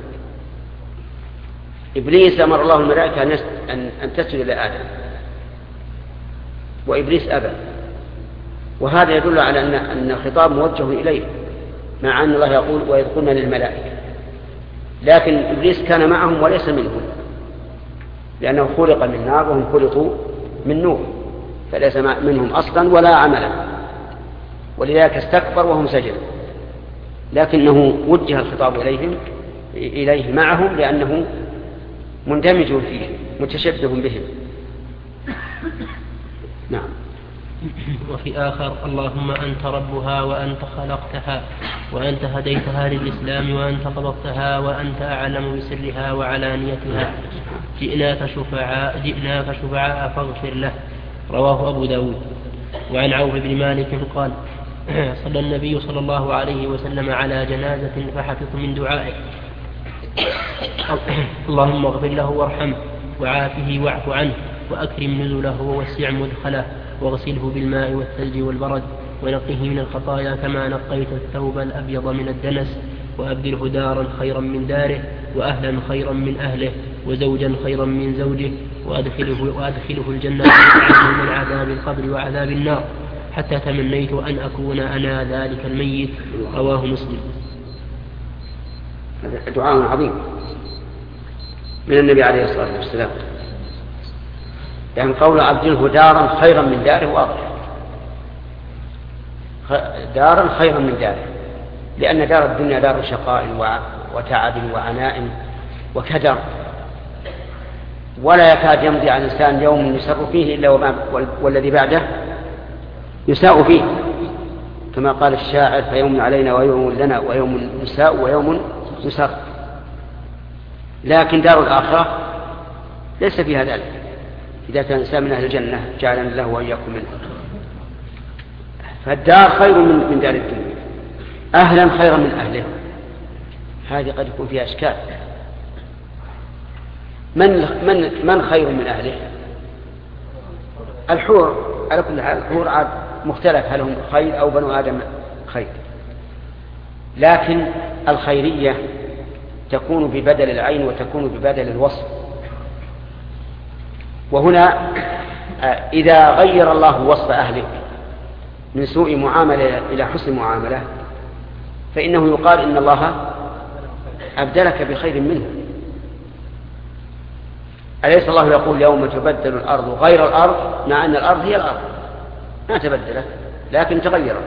Speaker 1: إبليس أمر الله الملائكة أن تسجد لآدم، وإبليس أبى، وهذا يدل على أن الخطاب موجه إليه، مع أن الله يقول وإذ قلنا للملائكة، لكن إبليس كان معهم وليس منهم، لأنه خلق من نار وهم خلقوا من نور، فليس منهم أصلا ولا عملا، ولذلك استكبر وهم سجدوا، لكنه وجه الخطاب إليه معهم لأنه مندمج فيه متشبه بهم. نعم.
Speaker 4: وفي آخر اللهم أنت ربها وأنت خلقتها وأنت هديتها للإسلام وأنت قبضتها وأنت أعلم بسرها وعلانيتها، جئناك شفعاء فاغفر له. رواه أبو داود. وعن عوف بن مالك قال صلى النبي صلى الله عليه وسلم على جنازة فحفظت من دعائه اللهم اغفر له وارحمه وعافه واعف عنه وأكرم نزله ووسع مدخله واغسله بالماء والثلج والبرد ونقه من الخطايا كما نقيت الثوب الأبيض من الدنس، وأبدله دارا خيرا من داره وأهلا خيرا من أهله وزوجا خيرا من زوجه وأدخله الجنة من عذاب القبر وعذاب النار، حتى تمنيت أن أكون أنا ذلك الميت. رواه مسلم.
Speaker 1: هذا دعاء عظيم من النبي عليه الصلاة والسلام. يعني قول عبده دارا خيرا من داره واضح، دارا خيرا من داره، لأن دار الدنيا دار شقاء وتعب وعناء وكدر، ولا يكاد يمضي على الإنسان يوم يسر فيه إلا والذي بعده يساء فيه، كما قال الشاعر: فيوم علينا ويوم لنا ويوم نساء ويوم نسر. لكن دار الآخرة ليس فيها ذلك، إذا كان الإنسان من أهل الجنة جعلنا الله وإياكم منه. فالدار خير من دار الدنيا، أهلا خيرا من أهله. هذه قد يكون فيها أشكال. من خير من أهله؟ الحور على كل حال، الحور عاد مختلف هل هم خير أو بنو آدم خير، لكن الخيرية تكون ببدل العين وتكون ببدل الوصف. وهنا إذا غير الله وصف أهله من سوء معاملة إلى حسن معاملة فإنه يقال إن الله أبدلك بخير منه. أليس الله يقول: يوم تبدل الأرض غير الأرض، مع أن الأرض هي الأرض ما تبدلت لكن تغيرت.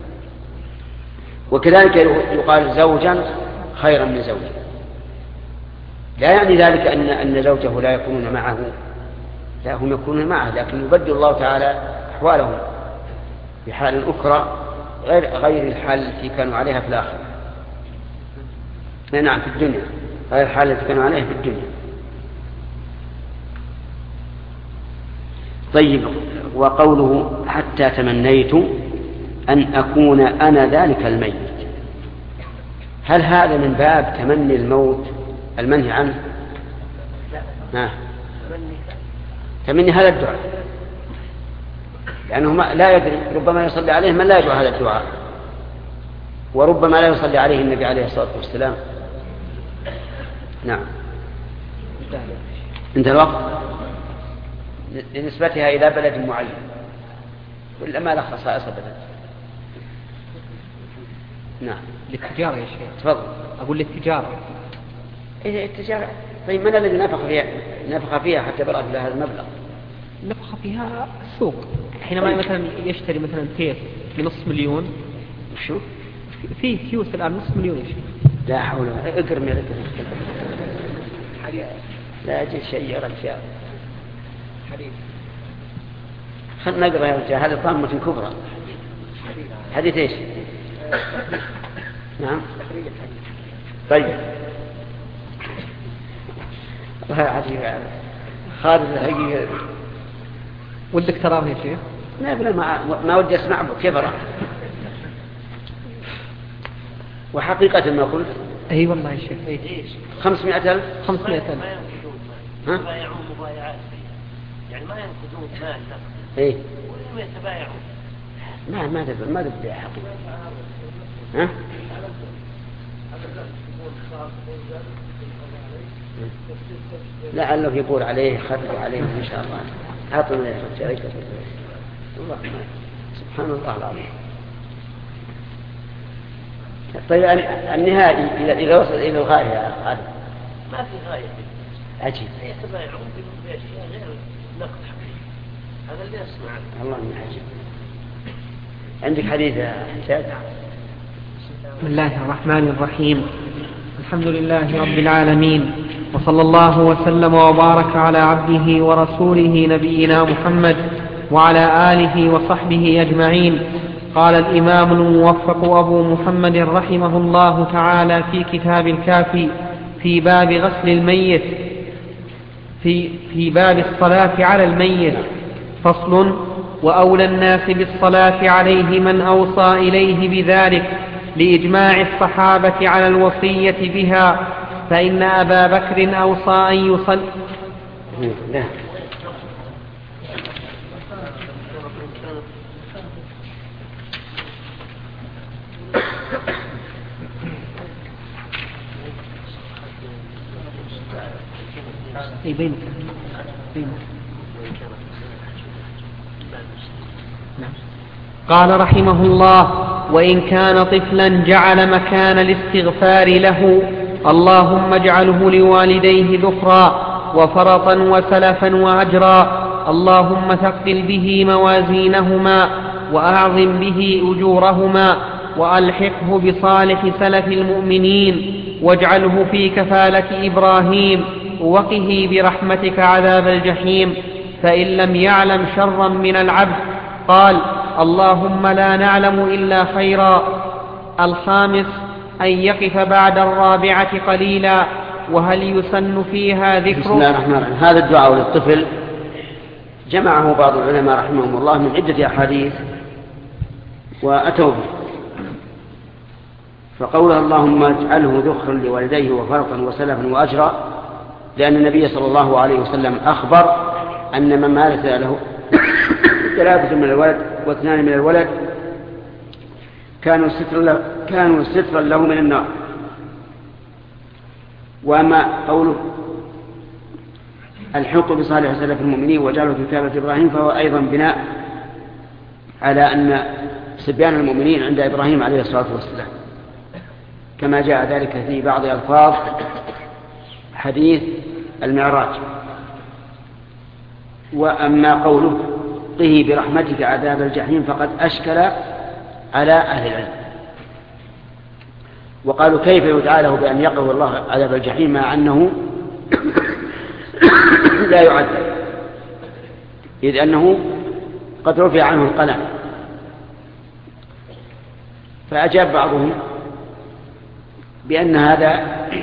Speaker 1: وكذلك يقال زوجا خيرا من زوجه، لا يعني ذلك أن زوجه لا يكونون معه، لا، هم يكونون معه، لكن يبدل الله تعالى أحوالهم بحال أخرى غير الحال التي كانوا عليها في الآخرة. نعم، في الدنيا غير الحال التي كانوا عليها في الدنيا. طيب، وقوله: حتى تمنيت أن أكون أنا ذلك الميت، هل هذا من باب تمني الموت المنهي عنه؟ تمني هذا الدعاء، لأنه لا يدري، ربما يصلي عليه من لا يدعو هذا الدعاء، وربما لا يصلي عليه النبي عليه الصلاة والسلام. نعم، انتهى الوقت لنسبتها إلى بلد معين، ولا ما له خصائص أبدا. نعم،
Speaker 5: للتجارة يا شيخ.
Speaker 1: تفضل.
Speaker 5: أقول للتجارة.
Speaker 1: إيه التجارة؟ طيب، من الذي نفخ فيها حتى بلغ إلى هذا المبلغ؟
Speaker 5: نفخ فيها السوق، حينما مثلا يشتري مثلا كيس ب500,000.
Speaker 1: شو؟
Speaker 5: في كيوس الآن 500,000 يا شيخ.
Speaker 1: لا حول ولا قوة. اقرم يا رجل، لا أجل شيء يا رجال. خلنا نقرأ يا رجال، هذا طامة كبرى. حديث ايش؟ نعم. طيب، والله عجيب خالد الحقيقة.
Speaker 5: ودك تراه يا شيخ؟
Speaker 1: لا بلا، ما ودي اسمع كيف أراه. وحقيقة ما قلت.
Speaker 5: اي والله يا شيخ.
Speaker 1: 500,000.
Speaker 5: 500,000.
Speaker 1: ها؟
Speaker 2: يبايعون مبايعات، يعني ما ينقذون مال نقد.
Speaker 1: ايه.
Speaker 2: ولم يتبايعون.
Speaker 1: ما تبدأ حقيقة. ها؟ لعله يقول عليه خرج عليه إن شاء الله. أعطنا يا شريك الله. سبحان الله العظيم. طيب، النهائي إذا وصل إلى الغاية يا خالد.
Speaker 2: ما في غاية.
Speaker 1: عجيب.
Speaker 2: يتبايعون بأشياء غير نقد حقيقي. هذا اللي أسمع.
Speaker 1: الله من عجيب. عندك حديث يا حساد؟
Speaker 5: بسم الله الرحمن الرحيم. الحمد لله رب العالمين، وصلى الله وسلم وبارك على عبده ورسوله نبينا محمد وعلى آله وصحبه أجمعين. قال الإمام الموفق أبو محمد رحمه الله تعالى في كتاب الكافي في باب غسل الميت، في باب الصلاة على الميت: فصل: وأولى الناس بالصلاة عليه من أوصى إليه بذلك لإجماع الصحابة على الوصية بها، فإن أبا بكر أوصى أن يصلي. قال رحمه الله: وإن كان طفلا جعل مكان الاستغفار له اللهم اجعله لوالديه ذخرا وفرطا وسلفا وأجرا، اللهم ثقل به موازينهما وأعظم به أجورهما، وألحقه بصالح سلف المؤمنين، واجعله في كفالة إبراهيم، وقه برحمتك عذاب الجحيم، فإن لم يعلم شرا من العبد قال اللهم لا نعلم إلا خيرا. الخامس أن يقف بعد الرابعة قليلا، وهل يسن فيها ذكره؟
Speaker 1: بسم الله الرحمن الرحيم. هذا الدعاء للطفل جمعه بعض العلماء رحمهم الله من عدة أحاديث وأتوا به، فقوله اللهم اجعله ذخرا لوالديه وفرطا وسلفا وأجرا، لأن النبي صلى الله عليه وسلم أخبر أن من مات له 3 من الولد و2 من الولد كانوا سترا له من النار. وأما قوله الحق بصالح سلف المؤمنين وجعله في كتابة إبراهيم، فهو أيضا بناء على أن صبيان المؤمنين عند إبراهيم عليه الصلاة والسلام، كما جاء ذلك في بعض ألفاظ حديث المعراج. وأما قوله قه برحمتك عذاب الجحيم فقد أشكل على أهل العلم، وقالوا كيف يدعى له بأن يقه الله عذاب الجحيم مع أنه لا يعذب، إذ أنه قد رفع عنه القلم. فأجاب بعضهم بأن هذا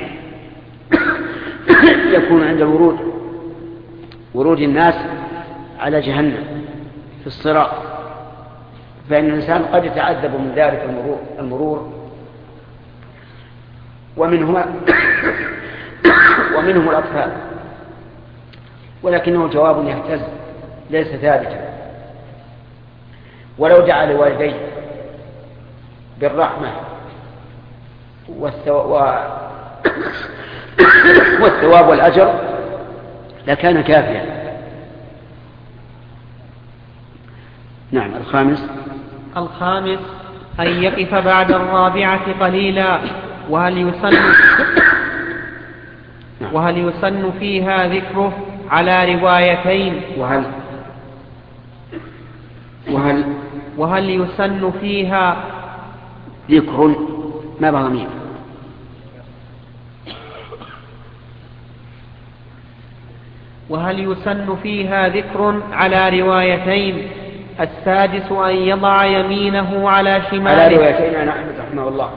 Speaker 1: يكون عند ورود الناس على جهنم في الصراط، فإن الإنسان قد يتعذب من ذلك المرور ومنهم الأطفال، ولكنه جواب يهتز ليس ثابتا. ولو دعا لوالديه بالرحمة والثواب والأجر لكان كافيا. نعم.
Speaker 5: الخامس أن يقف بعد الرابعة قليلا، وهل يسن فيها ذكره على روايتين؟ وهل يسن فيها
Speaker 1: ذكر ما بضمير؟
Speaker 5: وهل يسن فيها ذكر على روايتين؟ السادس أن يضع يمينه على شماله.
Speaker 1: على روايتين عن أحمد رحمه الله،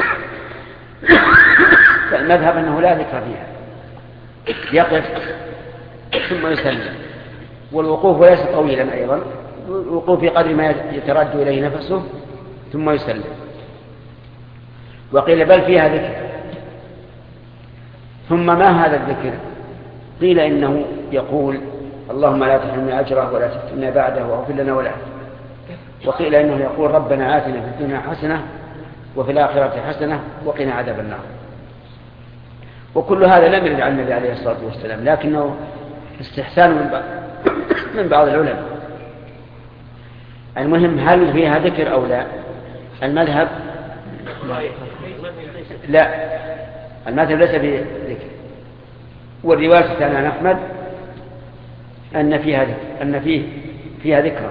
Speaker 1: فالمذهب أنه لا ذكر فيها، يقف ثم يسلم، والوقوف ليس طويلا أيضا، الوقوف في قدر ما يترد إليه نفسه ثم يسلم. وقيل بل فيها ذكر. ثم ما هذا الذكر؟ قيل إنه يقول اللهم لا تحرمنا أجره ولا تفتنا بعده واغفر لنا ولا. وقيل إنه يقول ربنا آتنا في الدنيا حسنة وفي الآخرة حسنة وقنا عذاب النار. وكل هذا لم يرد عن النبي عليه الصلاة والسلام، لكنه استحسان من بعض العلماء. المهم هل فيها ذكر أو لا؟ المذهب لا، المذهب ليس بذكر. والرواية عن أحمد أن فيها ذكر.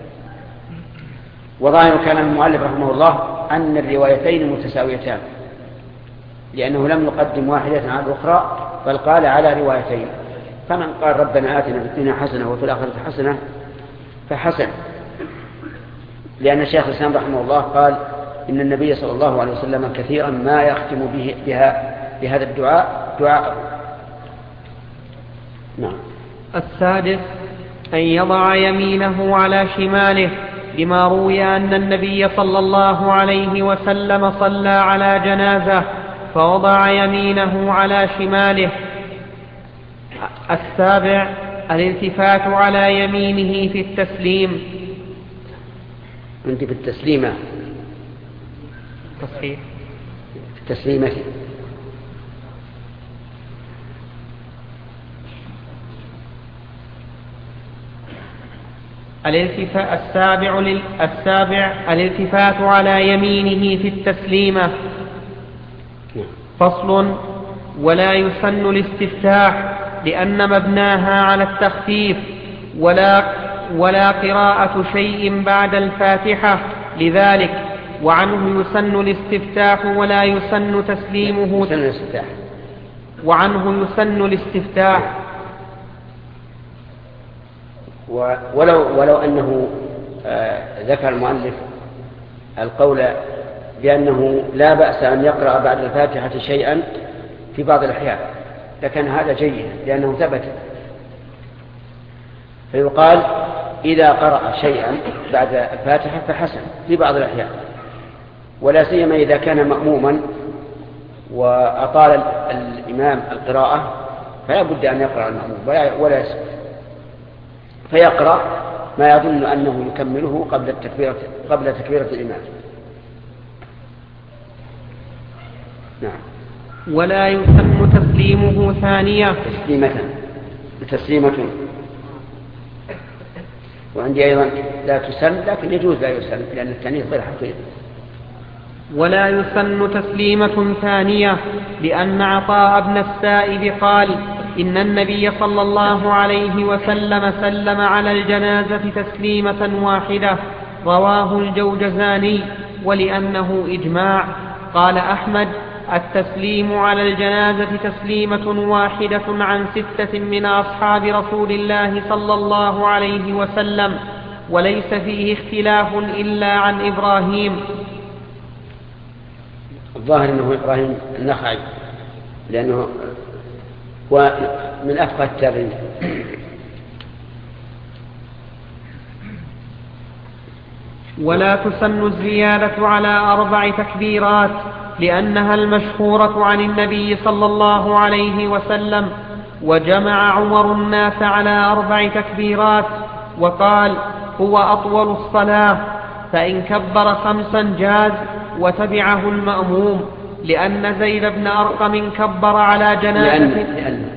Speaker 1: وظاهر كلام المؤلف رحمه الله أن الروايتين متساويتان، لأنه لم يقدم واحدة على الأخرى بل قال على روايتين. فمن قال ربنا آتنا في الدنيا حسنة وفي الآخرة حسنة فحسن، لأن الشيخ الإسلام رحمه الله قال إن النبي صلى الله عليه وسلم كثيرا ما يختم بهذا الدعاء. نعم.
Speaker 5: السادس أن يضع يمينه على شماله، لما روي أن النبي صلى الله عليه وسلم صلى على جنازة فوضع يمينه على شماله. السابع الالتفات على يمينه في التسليم.
Speaker 1: أنت في التسليمة
Speaker 5: تصحيح
Speaker 1: في التسليمة.
Speaker 5: السابع الالتفات على يمينه في التسليمة. فصل. ولا يسن الاستفتاح لأن مبناها على التخفيف، ولا قراءة شيء بعد الفاتحة لذلك. وعنه يسن الاستفتاح ولا يسن تسليمه. وعنه يسن الاستفتاح.
Speaker 1: ولو أنه ذكر المؤلف القول بأنه لا بأس أن يقرأ بعد الفاتحة شيئا في بعض الأحيان لكن هذا جيد لأنه ثبت، فيقال إذا قرأ شيئا بعد الفاتحة فحسن في بعض الأحيان، ولا سيما إذا كان مأموما وأطال الإمام القراءة فلا بد أن يقرأ المأموم ولا يسكت، فيقرأ ما يظن أنه يكمله قبل تكبيرة الإمام. نعم.
Speaker 5: ولا يسن تسليمه ثانية.
Speaker 1: تسليمة. وعندي أيضا لا تسن لكن يجوز لا يسن لأن التأنيث غير حقيقي.
Speaker 5: ولا يسن تسليمة ثانية لأن عطاء بن السائب قال إن النبي صلى الله عليه وسلم سلم على الجنازة تسليمة واحدة، رواه الجوجزاني، ولأنه إجماع. قال أحمد التسليم على الجنازة تسليمة واحدة عن 6 من أصحاب رسول الله صلى الله عليه وسلم، وليس فيه اختلاف إلا عن إبراهيم.
Speaker 1: الظاهر أنه إبراهيم النخعي لأنه هو من أفقه التابعين.
Speaker 5: ولا تسن الزيادة على 4 تكبيرات لأنها المشهورة عن النبي صلى الله عليه وسلم، وجمع عمر الناس على 4 تكبيرات وقال هو أطول الصلاة، فإن كبر 5 جاز وتبعه المأموم، لأن زيد بن أرقم كبر على جنازة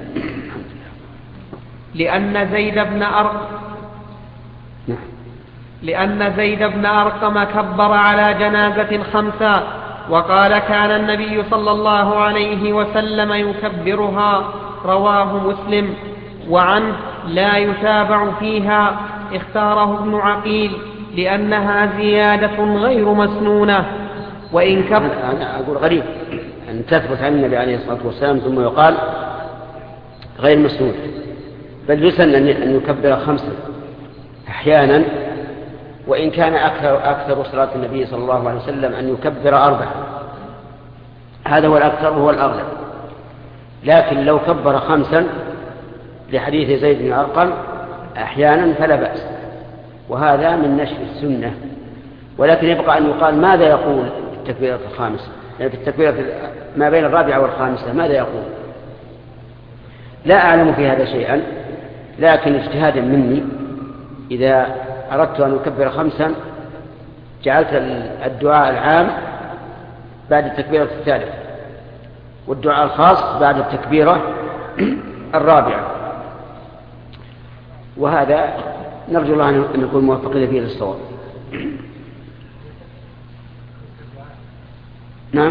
Speaker 5: لأن زيد بن أرقم كبر على جنازة 5، وقال كان النبي صلى الله عليه وسلم يكبرها، رواه مسلم. وعنه لا يتابع فيها، اختاره ابن عقيل لأنها زيادة غير مسنونة. وإن كبر
Speaker 1: أنا أقول غريب أن تثبت عن النبي عليه الصلاة والسلام ثم يقال غير مسنون، بل يسن أن يكبر 5 أحيانا، وإن كان أكثر صلاة النبي صلى الله عليه وسلم أن يكبر 4، هذا هو الأكثر وهو الأغلب. لكن لو كبر 5 لحديث زيد بن أرقم أحيانا فلا بأس، وهذا من نشر السنة. ولكن يبقى أن يقال ماذا يقول في التكبيرة الخامسة، يعني في التكبيرة ما بين 4 والخامسة ماذا يقول؟ لا أعلم في هذا شيئا، لكن اجتهادا مني إذا أردت أن أكبر 5 جعلت الدعاء العام بعد التكبيرة الثالثة، والدعاء الخاص بعد التكبيرة 4، وهذا نرجو الله أن نكون موفقين فيه للصواب. نعم.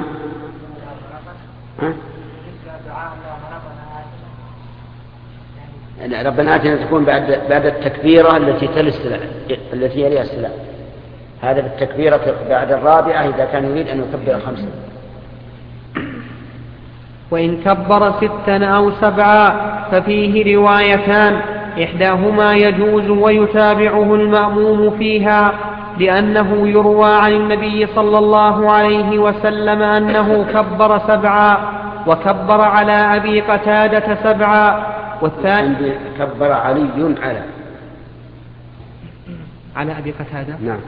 Speaker 1: ربنا آتنا تكون بعد التكبيرة التي يليها السلام، هذا بالتكبيرة بعد 4 إذا كان يريد أن يكبر 5.
Speaker 5: وإن كبر 6 أو 7 ففيه روايتان، إحداهما يجوز ويتابعه المأموم فيها، لأنه يروى عن النبي صلى الله عليه وسلم أنه كبر 7 وكبر على أبي قتادة 7. والثاني
Speaker 1: كبر علي
Speaker 5: على أبي قتادة.
Speaker 1: نعم.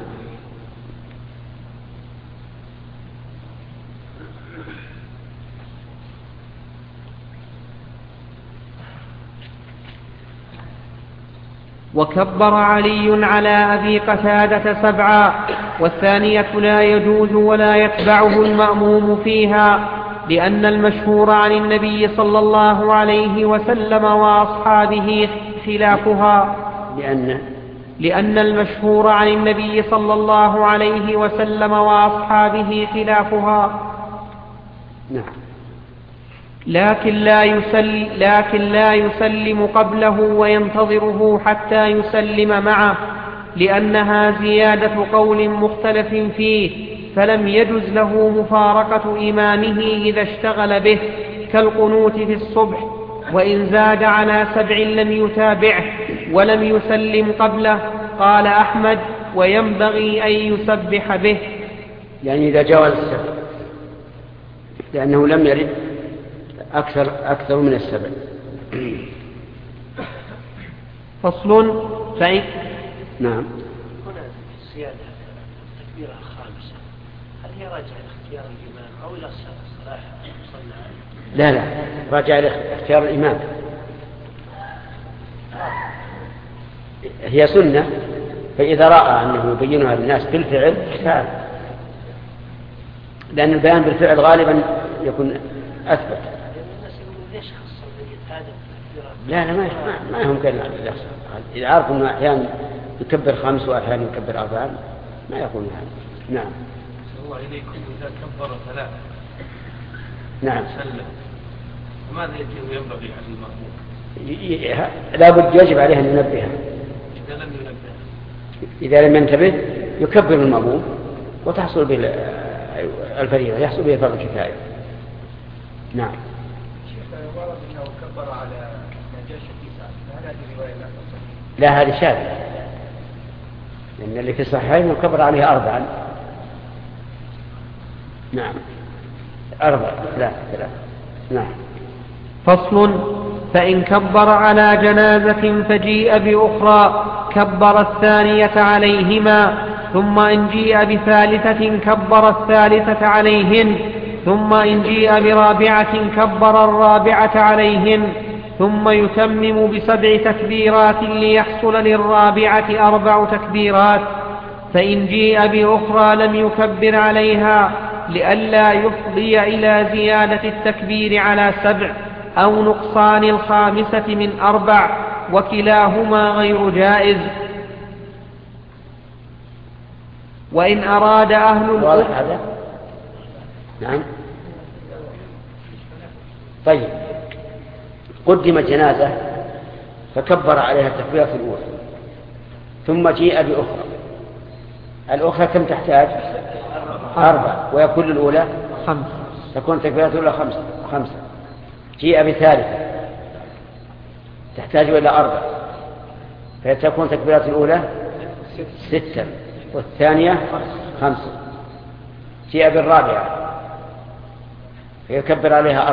Speaker 5: وكبر علي على أبي قتادة 7. والثانية لا يجوز ولا يتبعه المأموم فيها، لأن المشهور عن النبي صلى الله عليه وسلم وأصحابه خلافها. لأن المشهور عن النبي صلى الله عليه وسلم وأصحابه خلافها.
Speaker 1: نعم.
Speaker 5: لكن لا يسلم قبله وينتظره حتى يسلم معه، لأنها زيادة قول مختلف فيه، فلم يجز له مفارقة إمامه إذا اشتغل به كالقنوت في الصبح، وإن زاد على 7 لم يتابعه ولم يسلم قبله. قال أحمد: وينبغي أن يسبح به.
Speaker 1: يعني إذا جاوز السبع، لأنه لم يرد أكثر من 7.
Speaker 5: فصل. فإن
Speaker 2: هنا الزيادة التكبيرة الخامسة، هل هي راجعة لاختيار الإمام أو إلى الصلاح صلى؟
Speaker 1: لا، راجع لاختيار الإمام. هي سنة، فإذا رأى أنه يبينها للناس بالفعل فعل، لأن البيان بالفعل غالبا يكون أثبت. لا ما هم كان يحصل. إذا عارف أنه أحيانا يكبر 5 وأحيانا يكبر 4 ما يكون هذا. نعم.
Speaker 6: الله إليكم، إذا كبر 3
Speaker 1: نعم
Speaker 6: سلم، فماذا ينبغي على المأموم؟
Speaker 1: لا بد يجب عليه أن ينبه. إذا لم ينتبه يكبر المأموم وتحصل به الفريضة، يحصل به فرض الكفاية. نعم.
Speaker 3: ورد أنه كبر على نجاشة كيسان، فهل هذه رواية لا تصح؟
Speaker 1: لا، هذه شاذة، لأن اللي في الصحيحين كبر عليها 4. نعم 4 3. نعم.
Speaker 5: فصل. فإن كبر على جنازة فجيء بأخرى كبر 2 عليهما، ثم إن جيء ب3 كبر 3 عليهن، ثم إن جيء ب4 كبر 4 عليهن، ثم يتمم ب7 تكبيرات ليحصل لل4 4 تكبيرات. فإن جيء بأخرى لم يكبر عليها لئلا يفضي إلى زيادة التكبير على 7 أو نقصان 5 من 4، وكلاهما غير جائز. وإن أراد أهل
Speaker 1: هذا. نعم. طيب، قدمت جنازة فكبر عليها التكبيرة الأولى، ثم جيء بأخرى. الأخرى كم تحتاج؟ 4، ويكون الأولى
Speaker 5: 5،
Speaker 1: تكون التكبيرة الأولى 5. جيء ب3 تحتاج إلى 4، فتكون التكبيرة الأولى 6 والثانية 5. جيء ب4 فيكبر عليها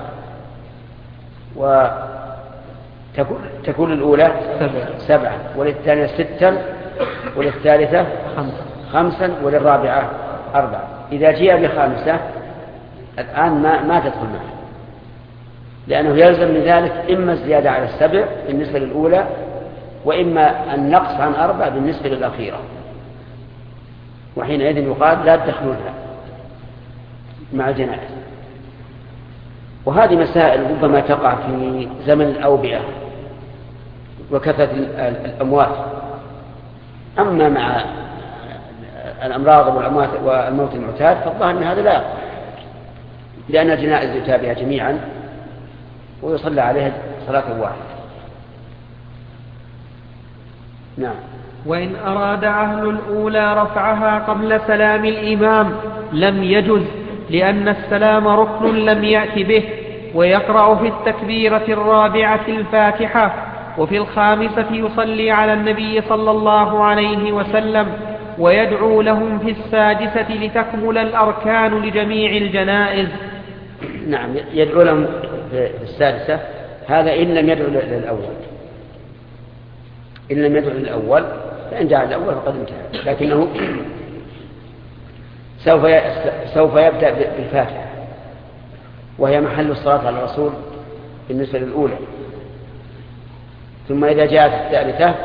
Speaker 1: 4، وتكون الأولى 7 وللثانية 6 وللثالثة 5 وللرابعة 4. إذا جيء ب5 الآن ما تدخل معه، لأنه يلزم من ذلك إما الزيادة على 7 بالنسبة للأولى، وإما النقص عن 4 بالنسبة للأخيرة، وحينئذ يقال لا تدخلونها مع الجنائز. وهذه مسائل ربما تقع في زمن الأوبئة وكثرة الأموات. أما مع الأمراض والموت المعتاد فالظاهر أن هذا لا يقع، لأن الجنائز يؤتى بها جميعا ويصلى عليها صلاة واحدة. نعم.
Speaker 5: وإن أراد أهل الأولى رفعها قبل سلام الإمام لم يجز، لأن السلام ركن لم يأت به، ويقرأ في التكبيرة الرابعة الفاتحة، وفي الخامسة يصلي على النبي صلى الله عليه وسلم، ويدعو لهم في السادسة لتكمل الأركان لجميع الجنائز.
Speaker 1: نعم، يدعو لهم في السادسة، هذا إن لم يدعو للأول. إن لم يدعو للأول فإن جاء الأول فقد انتهى، لكنه سوف يبدأ بالفاتحة، وهي محل الصلاة على الرسول بالنسبة للأولى. ثم إذا جاءت الثالثة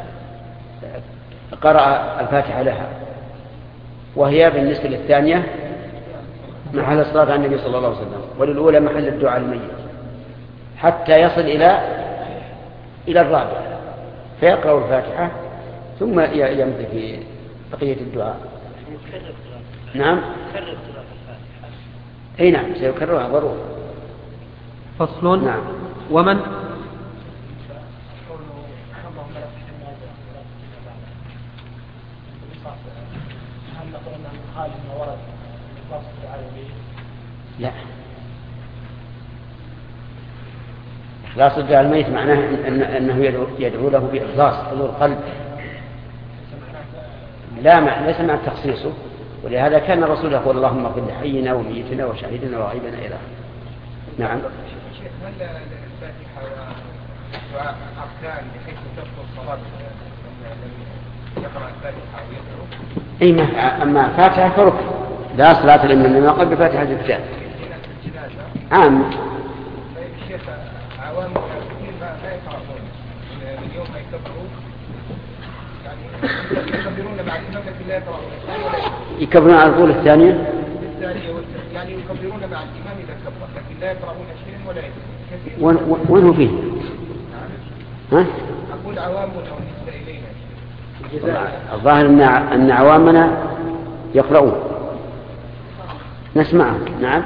Speaker 1: قرأ الفاتحة لها، وهي بالنسبة للثانية محل الصلاة على النبي صلى الله عليه وسلم، وللأولى محل الدعاء الميت، حتى يصل إلى الرابعة فيقرأ الفاتحة ثم يمضي في بقية الدعاء. نعم. أي نعم، سيكررها ضرورة.
Speaker 5: فصل.
Speaker 1: نعم.
Speaker 5: ومن
Speaker 1: لا، إخلاص الدعاء الميت معناه أنه يدعو له بإخلاص حضور قلب، لا ليس مع تخصيصه. ولهذا كان الرسول يقول اللهم اغفر لحينا وميتنا وشهيدنا وغائبنا إلى. نعم.
Speaker 3: هل الفاتحة ودعاء أركان بحيث تبطل الصلاة يقرأ الفاتحة ويقرأ؟
Speaker 1: أي أما الفاتحة فركن، لا صلاة لمن لم يقل بفاتحة الكتاب. عام.
Speaker 3: الشيخ عوام كثير ما يقرأون من يوم ما يكبرون، يعني يكبرون مع الإمام لكن لا يقرأون.
Speaker 1: يكبرون على القول الثانية.
Speaker 3: يعني يكبرون مع الإمام إذا كبر لكن لا يقرأون شيئا ولا يكبرون.
Speaker 1: وين هو فيه؟ ها؟
Speaker 3: أقول عوامنا بالنسبة إلينا.
Speaker 1: الظاهر أن عوامنا يقرؤون. نسمعه. نعم.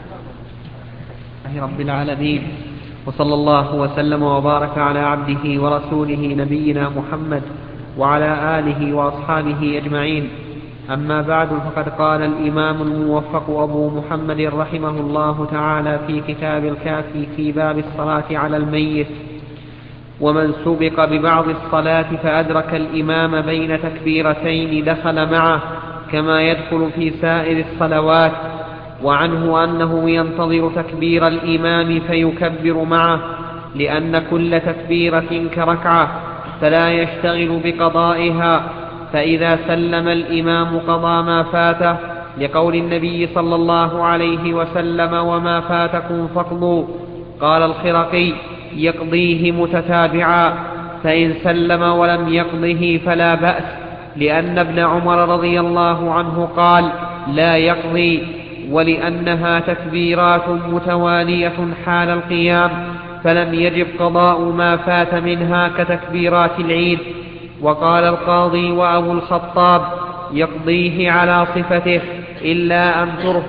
Speaker 5: رب العالمين، وصلى الله وسلم وبارك على عبده ورسوله نبينا محمد وعلى آله وأصحابه أجمعين. أما بعد، فقد قال الإمام الموفق أبو محمد رحمه الله تعالى في كتاب الكافي في باب الصلاة على الميت: ومن سبق ببعض الصلاة فأدرك الإمام بين تكبيرتين دخل معه كما يدخل في سائر الصلوات. وعنه أنه ينتظر تكبير الإمام فيكبر معه، لأن كل تكبيرة كركعة، فلا يشتغل بقضائها، فإذا سلم الإمام قضى ما فاته، لقول النبي صلى الله عليه وسلم: وما فاتكم فاقضوا. قال الخرقي: يقضيه متتابعا، فإن سلم ولم يقضه فلا بأس، لأن ابن عمر رضي الله عنه قال: لا يقضي، ولأنها تكبيرات متوالية حال القيام، فلم يجب قضاء ما فات منها كتكبيرات العيد. وقال القاضي وأبو الخطاب: يقضيه على صفته إلا أن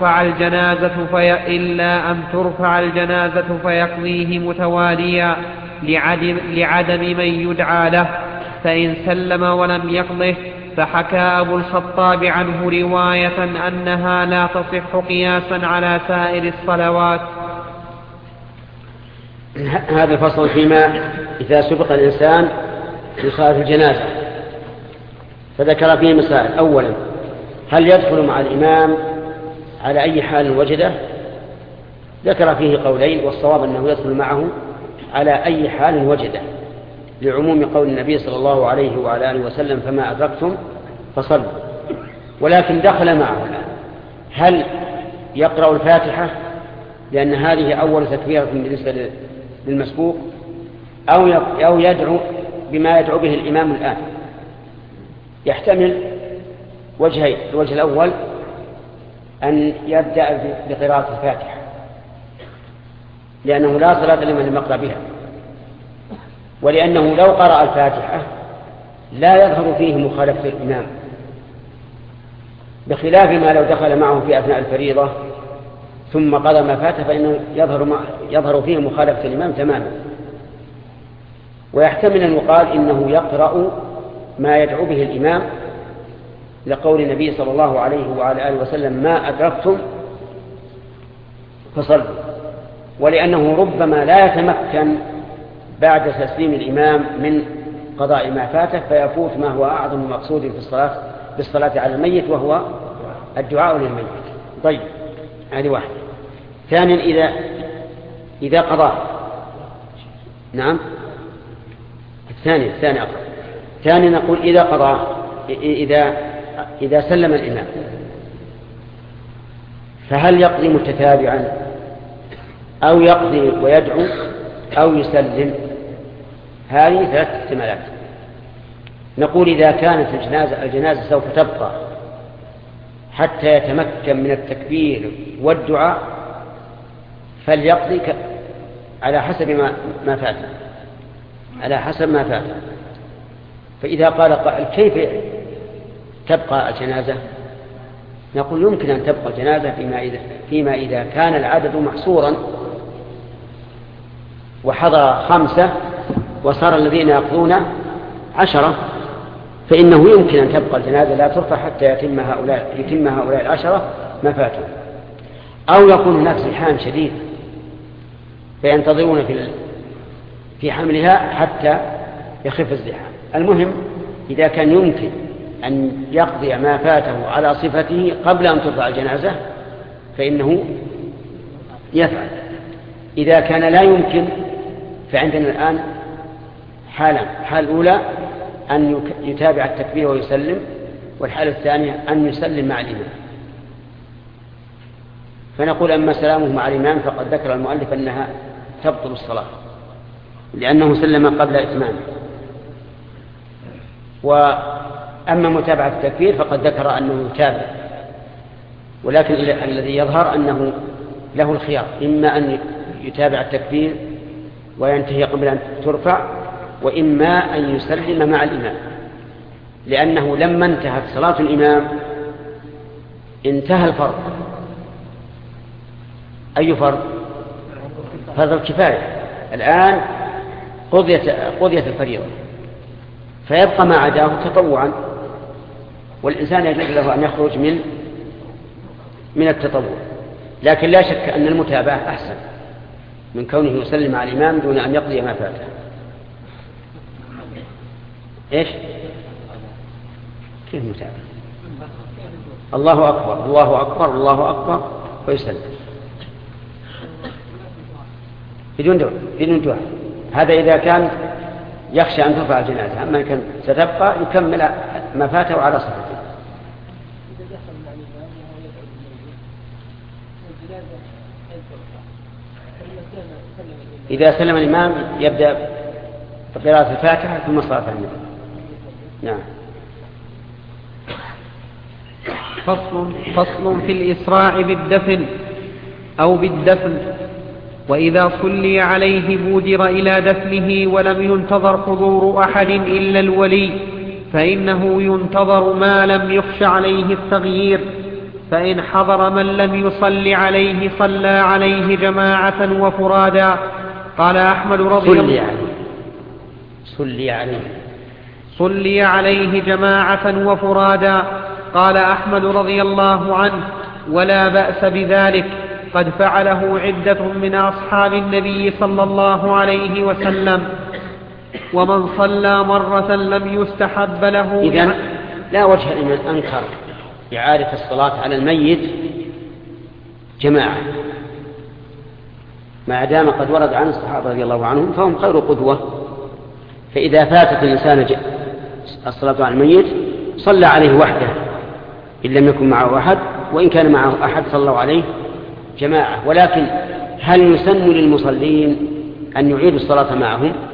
Speaker 5: ترفع الجنازة فيقضيه متواليا لعدم من يدعى له، فإن سلم ولم يقضه. فحكى أبو الخطاب عنه رواية أنها لا تصح قياسا على سائر الصلوات.
Speaker 1: هذا الفصل فيما إذا سبق الإنسان في صلاة الجنازة، فذكر فيه مسائل. أولا، هل يدخل مع الإمام على أي حال وجده؟ ذكر فيه قولين، والصواب أنه يدخل معه على أي حال وجده، لعموم قول النبي صلى الله عليه وعلى آله وسلم: فما أدركتم فصلوا. ولكن دخل معه الآن، هل يقرأ الفاتحة لأن هذه أول تكبيرة بالنسبة للمسبوق، أو يدعو بما يدعو به الإمام الآن؟ يحتمل وجهين. الوجه الأول أن يبدأ بقراءة الفاتحة، لأنه لا صلاة لمن لم يقرأ بها، ولأنه لو قرأ الفاتحة لا يظهر فيه مخالفة الإمام، بخلاف ما لو دخل معه في أثناء الفريضة ثم قضى ما فات، فإنه يظهر فيه مخالفة الإمام تماما. ويحتمل أن يقال إنه يقرأ ما يدعو به الإمام، لقول النبي صلى الله عليه وعلى آله وسلم: ما أدركتم فصلوا. ولأنه ربما لا يتمكن بعد تسليم الإمام من قضاء ما فاته، فيفوت ما هو أعظم مقصود في بالصلاة على الميت، وهو الدعاء للميت. طيب، هذه واحدة. ثانيا، إذا قضى. نعم، الثاني أقرأ. ثانيا نقول إذا قضى، إذا سلم الإمام، فهل يقضي متتابعا، أو يقضي ويدعو، أو يسلم؟ هذه ثلاث احتمالات. نقول إذا كانت الجنازة سوف تبقى حتى يتمكن من التكبير والدعاء، فليقضي على حسب ما فات، على حسب ما فات. فإذا قال قائل: كيف تبقى الجنازة؟ نقول: يمكن أن تبقى الجنازة فيما إذا كان العدد محصورا وحضر 5 وصار الذين يقضون 10، فإنه يمكن أن تبقى الجنازة لا ترفع حتى يتم هؤلاء 10 ما فاتوا. أو يكون هناك زحام شديد فينتظرون في حملها حتى يخف الزحام. المهم إذا كان يمكن أن يقضي ما فاته على صفته قبل أن ترفع الجنازة فإنه يفعل. إذا كان لا يمكن فعندنا الآن حالة: حال الأولى أن يتابع التكبير ويسلم، والحالة الثانية أن يسلم مع الإمام. فنقول أما سلامه مع الإمام فقد ذكر المؤلف أنها تبطل الصلاة لأنه سلم قبل إتمامه، وأما متابعة التكبير فقد ذكر أنه يتابع، ولكن الذي يظهر أنه له الخيار: إما أن يتابع التكبير وينتهي قبل أن ترفع، وإما أن يسلم مع الإمام، لأنه لما انتهت صلاة الإمام انتهى الفرض. أي فرض؟ فرض الكفاية. الآن قضيت الفريضة، فيبقى ما عداه تطوعا، والإنسان يجوز له أن يخرج من التطوع. لكن لا شك أن المتابعة أحسن من كونه يسلم على الإمام دون أن يقضي ما فاته. إيش؟ كيف متابعة؟ الله أكبر الله أكبر الله أكبر ويسلم بدون دعاء. هذا إذا كان يخشى أن ترفع الجنازة. أما كان ستبقى يكمل ما فاته على صفته. إذا سلم الإمام يبدأ بقراءة الفاتحة ثم صلاة النبي. نعم.
Speaker 5: فصل في الإسراع بالدفن أو بالدفن. وإذا صلي عليه بودر إلى دفنه ولم ينتظر حضور أحد إلا الولي، فإنه ينتظر ما لم يخش عليه التغيير. فإن حضر من لم يصل عليه صلى عليه جماعة وفرادا. قال أحمد رضي الله عنه: صلي عليه جماعة وفرادا. قال أحمد رضي الله عنه: ولا بأس بذلك، قد فعله عدة من أصحاب النبي صلى الله عليه وسلم. ومن صلى مرة لم يستحب له.
Speaker 1: إذن لا وجه لمن أنكر إعادة الصلاة على الميت جماعة ما دام قد ورد عن الصحابة رضي الله عنهم، فهم خير قدوة. فإذا فاتت الإنسان الصلاة على الميت صلى عليه وحده إن لم يكن معه أحد، وإن كان معه أحد صلوا عليه جماعة. ولكن هل يسن للمصلين أن يعيدوا الصلاة معهم؟